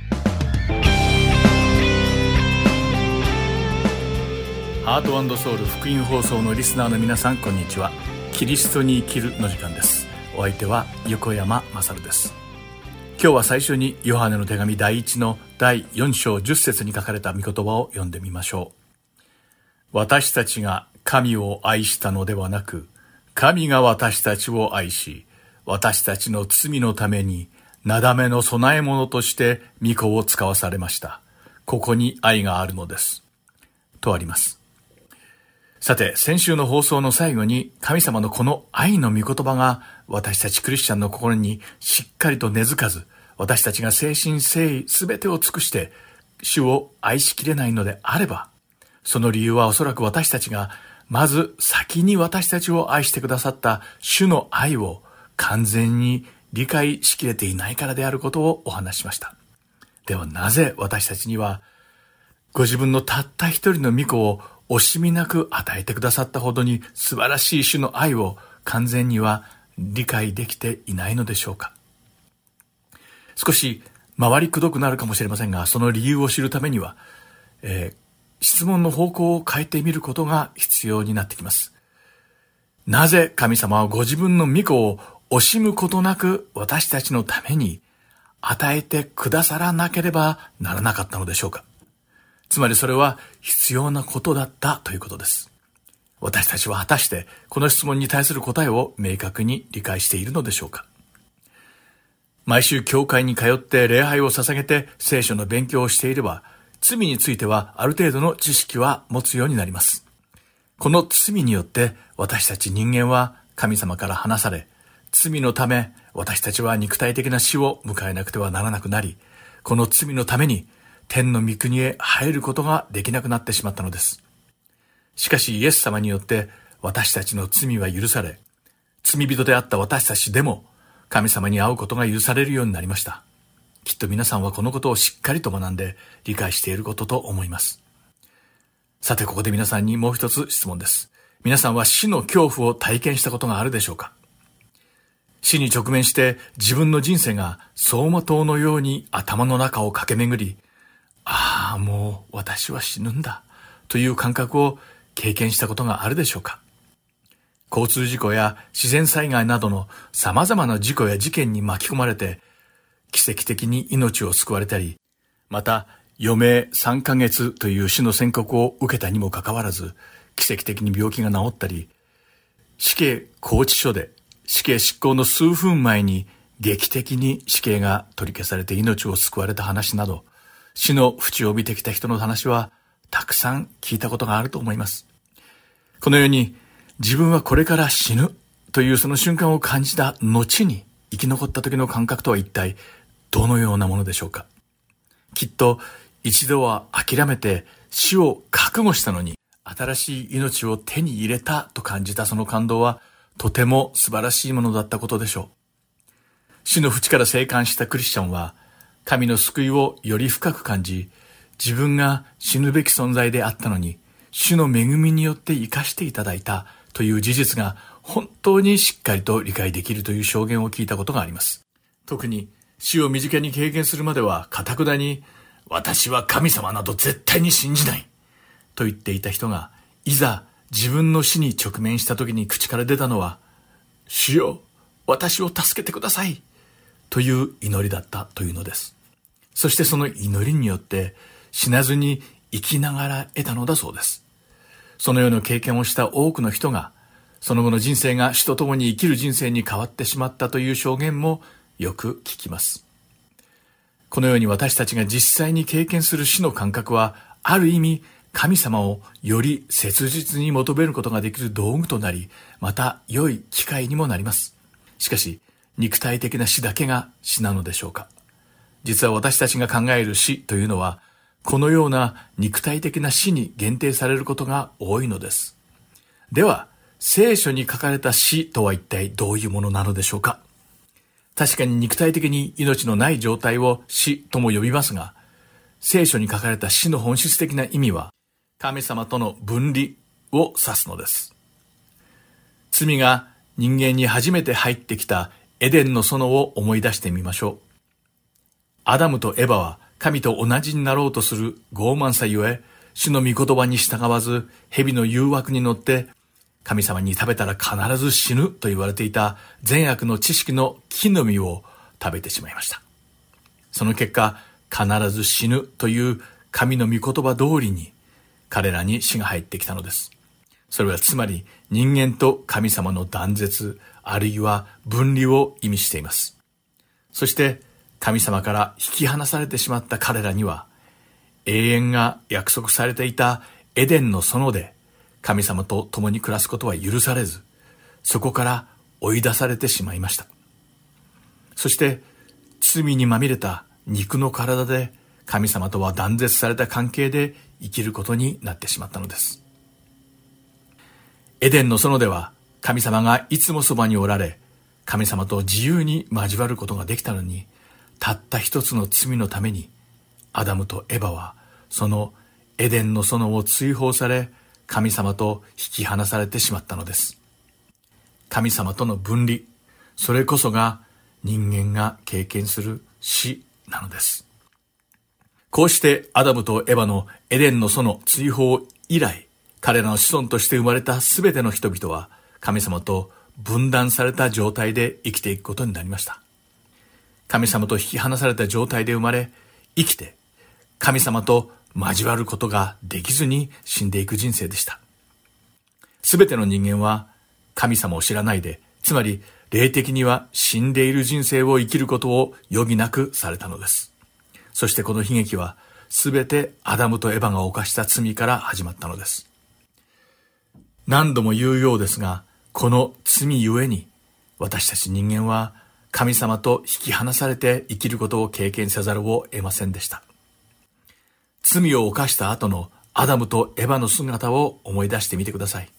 D: ハート&ソウル福音放送のリスナーの皆さん、こんにちは。キリストに生きるの時間です。お相手は横山勝です。今日は最初にヨハネの手紙第1の第4章10節に書かれた御言葉を読んでみましょう。私たちが神を愛したのではなく、神が私たちを愛し、私たちの罪のためになだめの供え物として御子を使わされました。ここに愛があるのです。とあります。さて、先週の放送の最後に神様のこの愛の御言葉が私たちクリスチャンの心にしっかりと根付かず、私たちが誠心誠意すべてを尽くして主を愛しきれないのであれば、その理由はおそらく私たちがまず先に私たちを愛してくださった主の愛を完全に理解しきれていないからであることをお話ししました。ではなぜ私たちにはご自分のたった一人の御子を惜しみなく与えてくださったほどに素晴らしい主の愛を完全には理解できていないのでしょうか。少し回りくどくなるかもしれませんが、その理由を知るためには、質問の方向を変えてみることが必要になってきます。なぜ神様はご自分の御子を惜しむことなく私たちのために与えてくださらなければならなかったのでしょうか。つまりそれは必要なことだったということです。私たちは果たしてこの質問に対する答えを明確に理解しているのでしょうか。毎週教会に通って礼拝を捧げて聖書の勉強をしていれば、罪についてはある程度の知識は持つようになります。この罪によって私たち人間は神様から離され、罪のため私たちは肉体的な死を迎えなくてはならなくなり、この罪のために天の御国へ入ることができなくなってしまったのです。しかしイエス様によって私たちの罪は許され、罪人であった私たちでも神様に会うことが許されるようになりました。きっと皆さんはこのことをしっかりと学んで理解していることと思います。さて、ここで皆さんにもう一つ質問です。皆さんは死の恐怖を体験したことがあるでしょうか。死に直面して自分の人生が走馬灯のように頭の中を駆け巡り、もう私は死ぬんだという感覚を経験したことがあるでしょうか。交通事故や自然災害などの様々な事故や事件に巻き込まれて奇跡的に命を救われたり、また余命3ヶ月という死の宣告を受けたにもかかわらず奇跡的に病気が治ったり、死刑拘置所で死刑執行の数分前に劇的に死刑が取り消されて命を救われた話など、死の淵を帯びてきた人の話はたくさん聞いたことがあると思います。このように自分はこれから死ぬというその瞬間を感じた後に生き残った時の感覚とは一体どのようなものでしょうか。きっと一度は諦めて死を覚悟したのに新しい命を手に入れたと感じたその感動はとても素晴らしいものだったことでしょう。死の淵から生還したクリスチャンは神の救いをより深く感じ、自分が死ぬべき存在であったのに、主の恵みによって生かしていただいたという事実が本当にしっかりと理解できるという証言を聞いたことがあります。特に死を身近に経験するまでは堅くなに、私は神様など絶対に信じないと言っていた人が、いざ自分の死に直面した時に口から出たのは、主よ、私を助けてくださいという祈りだったというのです。そしてその祈りによって死なずに生きながら得たのだそうです。そのような経験をした多くの人が、その後の人生が死とともに生きる人生に変わってしまったという証言もよく聞きます。このように私たちが実際に経験する死の感覚は、ある意味神様をより切実に求めることができる道具となり、また良い機会にもなります。しかし、肉体的な死だけが死なのでしょうか。実は私たちが考える死というのは、このような肉体的な死に限定されることが多いのです。では、聖書に書かれた死とは一体どういうものなのでしょうか。確かに肉体的に命のない状態を死とも呼びますが、聖書に書かれた死の本質的な意味は、神様との分離を指すのです。罪が人間に初めて入ってきたエデンの園を思い出してみましょう。アダムとエバは神と同じになろうとする傲慢さゆえ、主の御言葉に従わず、蛇の誘惑に乗って、神様に食べたら必ず死ぬと言われていた善悪の知識の木の実を食べてしまいました。その結果、必ず死ぬという神の御言葉通りに彼らに死が入ってきたのです。それはつまり人間と神様の断絶、あるいは分離を意味しています。そして神様から引き離されてしまった彼らには、永遠が約束されていたエデンの園で神様と共に暮らすことは許されず、そこから追い出されてしまいました。そして罪にまみれた肉の体で神様とは断絶された関係で生きることになってしまったのです。エデンの園では神様がいつもそばにおられ、神様と自由に交わることができたのに、たった一つの罪のためにアダムとエバはそのエデンの園を追放され、神様と引き離されてしまったのです。神様との分離、それこそが人間が経験する死なのです。こうしてアダムとエバのエデンの園追放以来、彼らの子孫として生まれたすべての人々は神様と分断された状態で生きていくことになりました。神様と引き離された状態で生まれ、生きて神様と交わることができずに死んでいく人生でした。すべての人間は神様を知らないで、つまり霊的には死んでいる人生を生きることを余儀なくされたのです。そしてこの悲劇はすべてアダムとエバが犯した罪から始まったのです。何度も言うようですが、この罪ゆえに私たち人間は神様と引き離されて生きることを経験せざるを得ませんでした。罪を犯した後のアダムとエバの姿を思い出してみてください。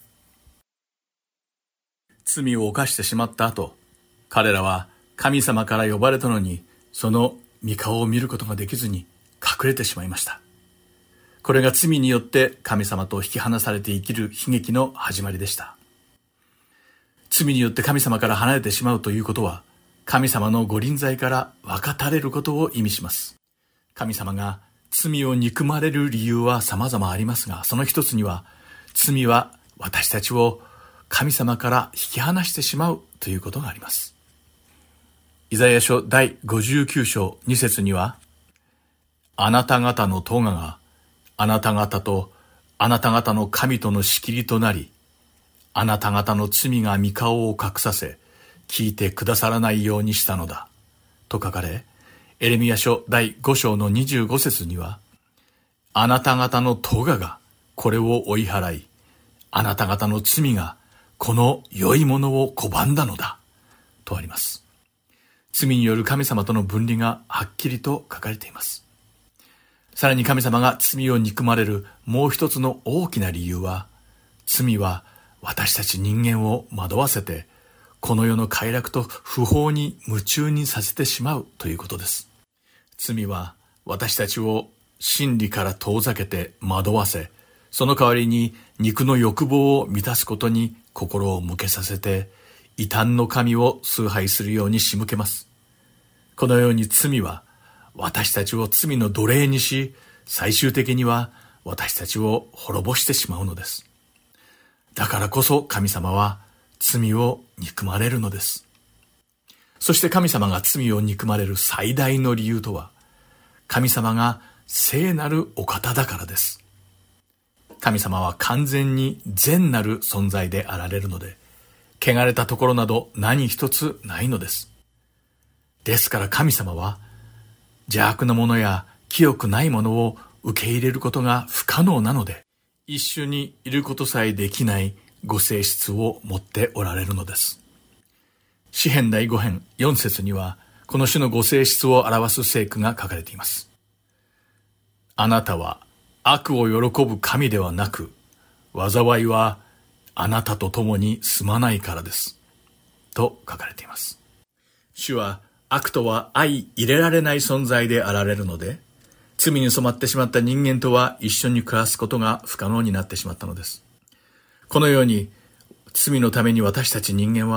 D: 罪を犯してしまった後、彼らは神様から呼ばれたのに、その御顔を見ることができずに隠れてしまいました。これが罪によって神様と引き離されて生きる悲劇の始まりでした。罪によって神様から離れてしまうということは、神様のご臨在から分かたれることを意味します。神様が罪を憎まれる理由は様々ありますが、その一つには、罪は私たちを神様から引き離してしまうということがあります。イザヤ書第59章2節には、あなた方の咎があなた方とあなた方の神との仕切りとなり、あなた方の罪が御顔を隠させ、聞いてくださらないようにしたのだと書かれ、エレミヤ書第5章の25節には、あなた方の咎がこれを追い払い、あなた方の罪がこの良いものを拒んだのだとあります。罪による神様との分離がはっきりと書かれています。さらに神様が罪を憎まれるもう一つの大きな理由は、罪は私たち人間を惑わせて、この世の快楽と不法に夢中にさせてしまうということです。罪は私たちを真理から遠ざけて惑わせ、その代わりに肉の欲望を満たすことに心を向けさせて、異端の神を崇拝するように仕向けます。このように罪は私たちを罪の奴隷にし、最終的には私たちを滅ぼしてしまうのです。だからこそ神様は罪を憎まれるのです。そして神様が罪を憎まれる最大の理由とは、神様が聖なるお方だからです。神様は完全に善なる存在であられるので、汚れたところなど何一つないのです。ですから神様は、邪悪なものや清くないものを受け入れることが不可能なので、一緒にいることさえできないご性質を持っておられるのです。詩編第5編4節には、この種のご性質を表す聖句が書かれています。あなたは悪を喜ぶ神ではなく、災いはあなたと共に住まないからです。と書かれています。主は悪とは相入れられない存在であられるので、罪に染まってしまった人間とは一緒に暮らすことが不可能になってしまったのです。このように罪のために私たち人間は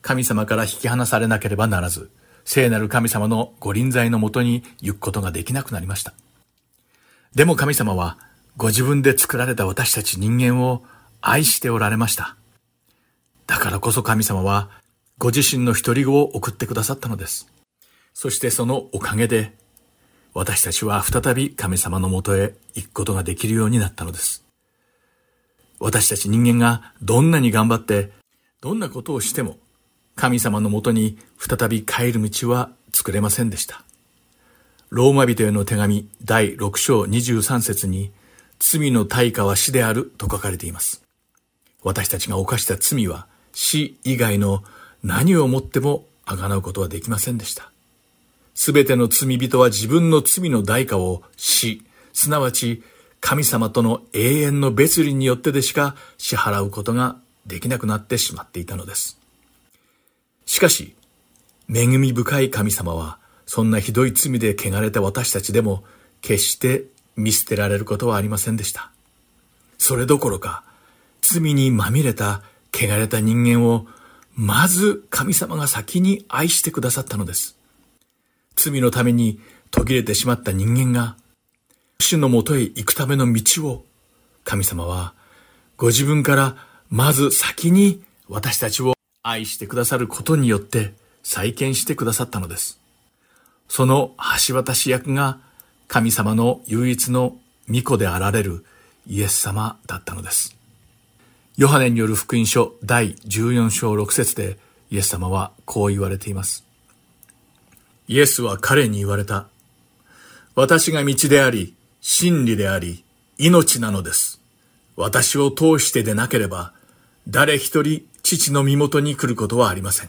D: 神様から引き離されなければならず、聖なる神様のご臨在のもとに行くことができなくなりました。でも神様はご自分で作られた私たち人間を愛しておられました。だからこそ神様はご自身の一人子を送ってくださったのです。そしてそのおかげで私たちは再び神様のもとへ行くことができるようになったのです。私たち人間がどんなに頑張ってどんなことをしても神様のもとに再び帰る道は作れませんでした。ローマ人への手紙第6章23節に罪の対価は死であると書かれています。私たちが犯した罪は死以外の何をもっても贖うことはできませんでした。すべての罪人は自分の罪の代価を死、すなわち神様との永遠の別離によってでしか支払うことができなくなってしまっていたのです。しかし、恵み深い神様は、そんなひどい罪で汚れた私たちでも、決して見捨てられることはありませんでした。それどころか、罪にまみれた汚れた人間を、まず神様が先に愛してくださったのです。罪のために途切れてしまった人間が、主のもとへ行くための道を、神様は、ご自分からまず先に私たちを愛してくださることによって再建してくださったのです。その橋渡し役が神様の唯一の御子であられるイエス様だったのです。ヨハネによる福音書第14章6節でイエス様はこう言われています。イエスは彼に言われた。私が道であり、真理であり、命なのです。私を通してでなければ、誰一人父の身元に来ることはありません。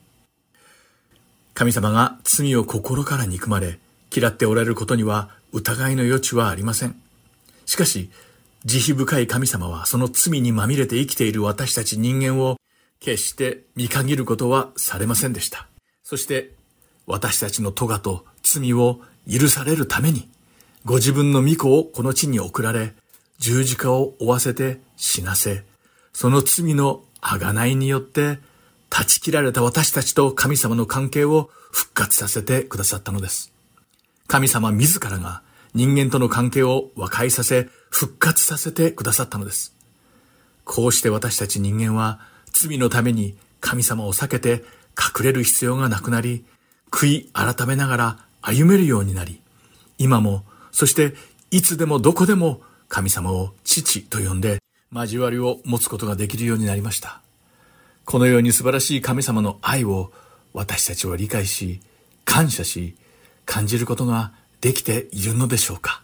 D: 神様が罪を心から憎まれ、嫌っておられることには疑いの余地はありません。しかし、慈悲深い神様はその罪にまみれて生きている私たち人間を決して見限ることはされませんでした。そして、私たちの咎と罪を許されるために、ご自分の御子をこの地に送られ、十字架を負わせて死なせ、その罪の贖いによって断ち切られた私たちと神様の関係を復活させてくださったのです。神様自らが人間との関係を和解させ、復活させてくださったのです。こうして私たち人間は罪のために神様を避けて隠れる必要がなくなり、悔い改めながら歩めるようになり、今も、そしていつでもどこでも神様を父と呼んで交わりを持つことができるようになりました。このように素晴らしい神様の愛を私たちは理解し、感謝し、感じることができているのでしょうか。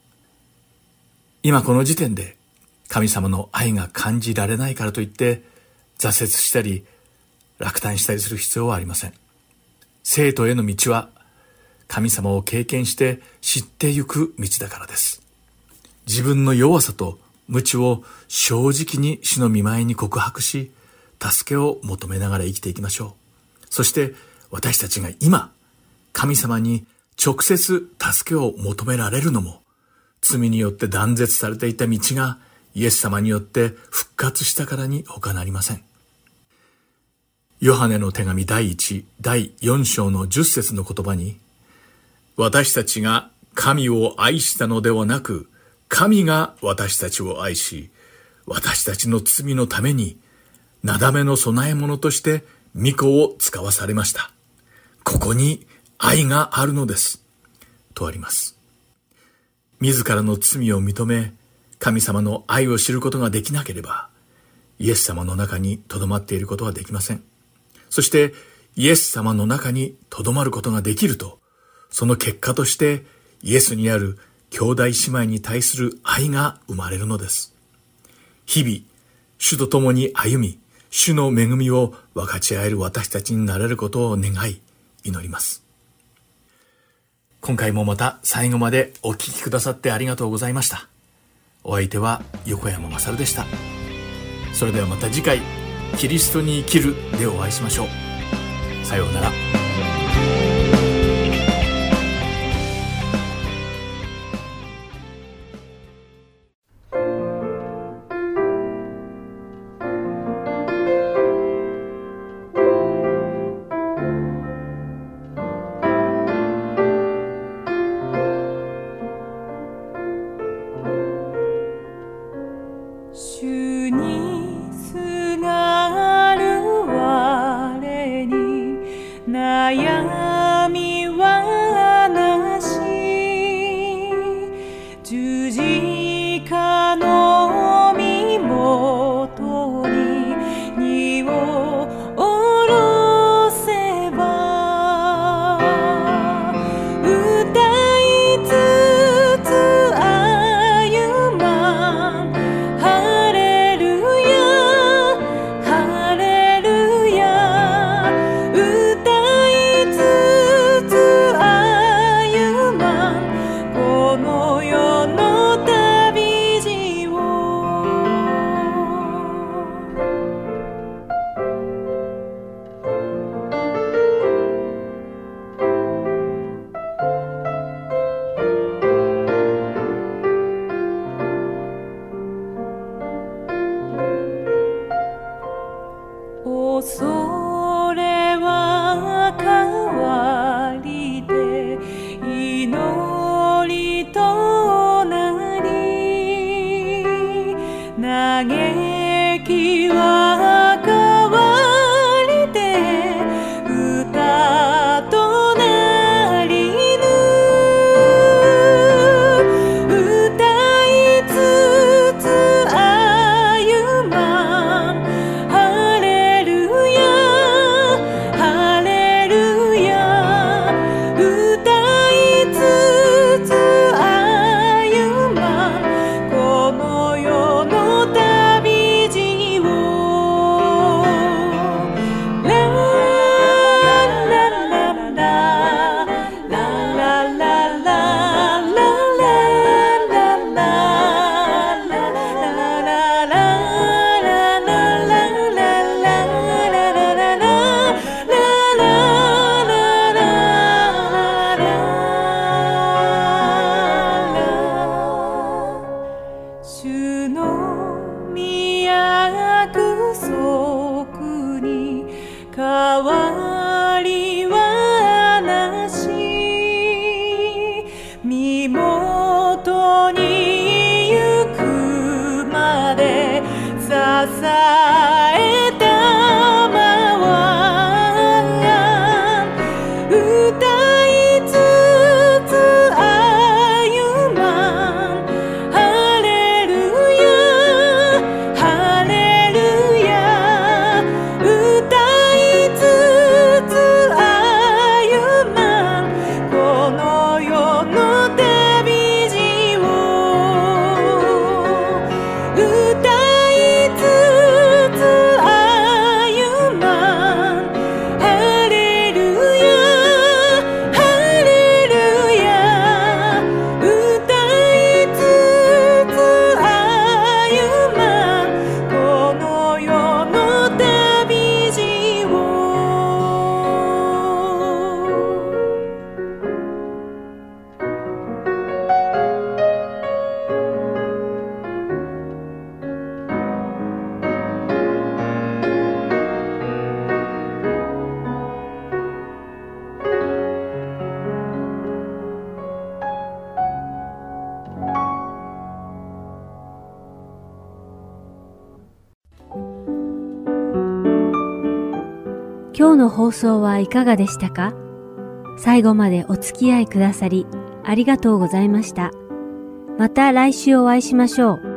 D: 今この時点で神様の愛が感じられないからといって挫折したり落胆したりする必要はありません。生徒への道は神様を経験して知ってゆく道だからです。自分の弱さと無知を正直に主の御前に告白し、助けを求めながら生きていきましょう。そして私たちが今、神様に直接助けを求められるのも、罪によって断絶されていた道がイエス様によって復活したからに他なりません。ヨハネの手紙第1、第4章の10節の言葉に、私たちが神を愛したのではなく、神が私たちを愛し、私たちの罪のために、なだめの供え物として御子を使わされました。ここに愛があるのです。とあります。自らの罪を認め、神様の愛を知ることができなければ、イエス様の中に留まっていることはできません。そして、イエス様の中に留まることができると、その結果としてイエスにある兄弟姉妹に対する愛が生まれるのです。日々、主と共に歩み、主の恵みを分かち合える私たちになれることを願い、祈ります。今回もまた最後までお聞きくださってありがとうございました。お相手は横山まさるでした。それではまた次回、キリストに生きるでお会いしましょう。さようなら。
A: 今日の放送はいかがでしたか？最後までお付き合いくださりありがとうございました。また来週お会いしましょう。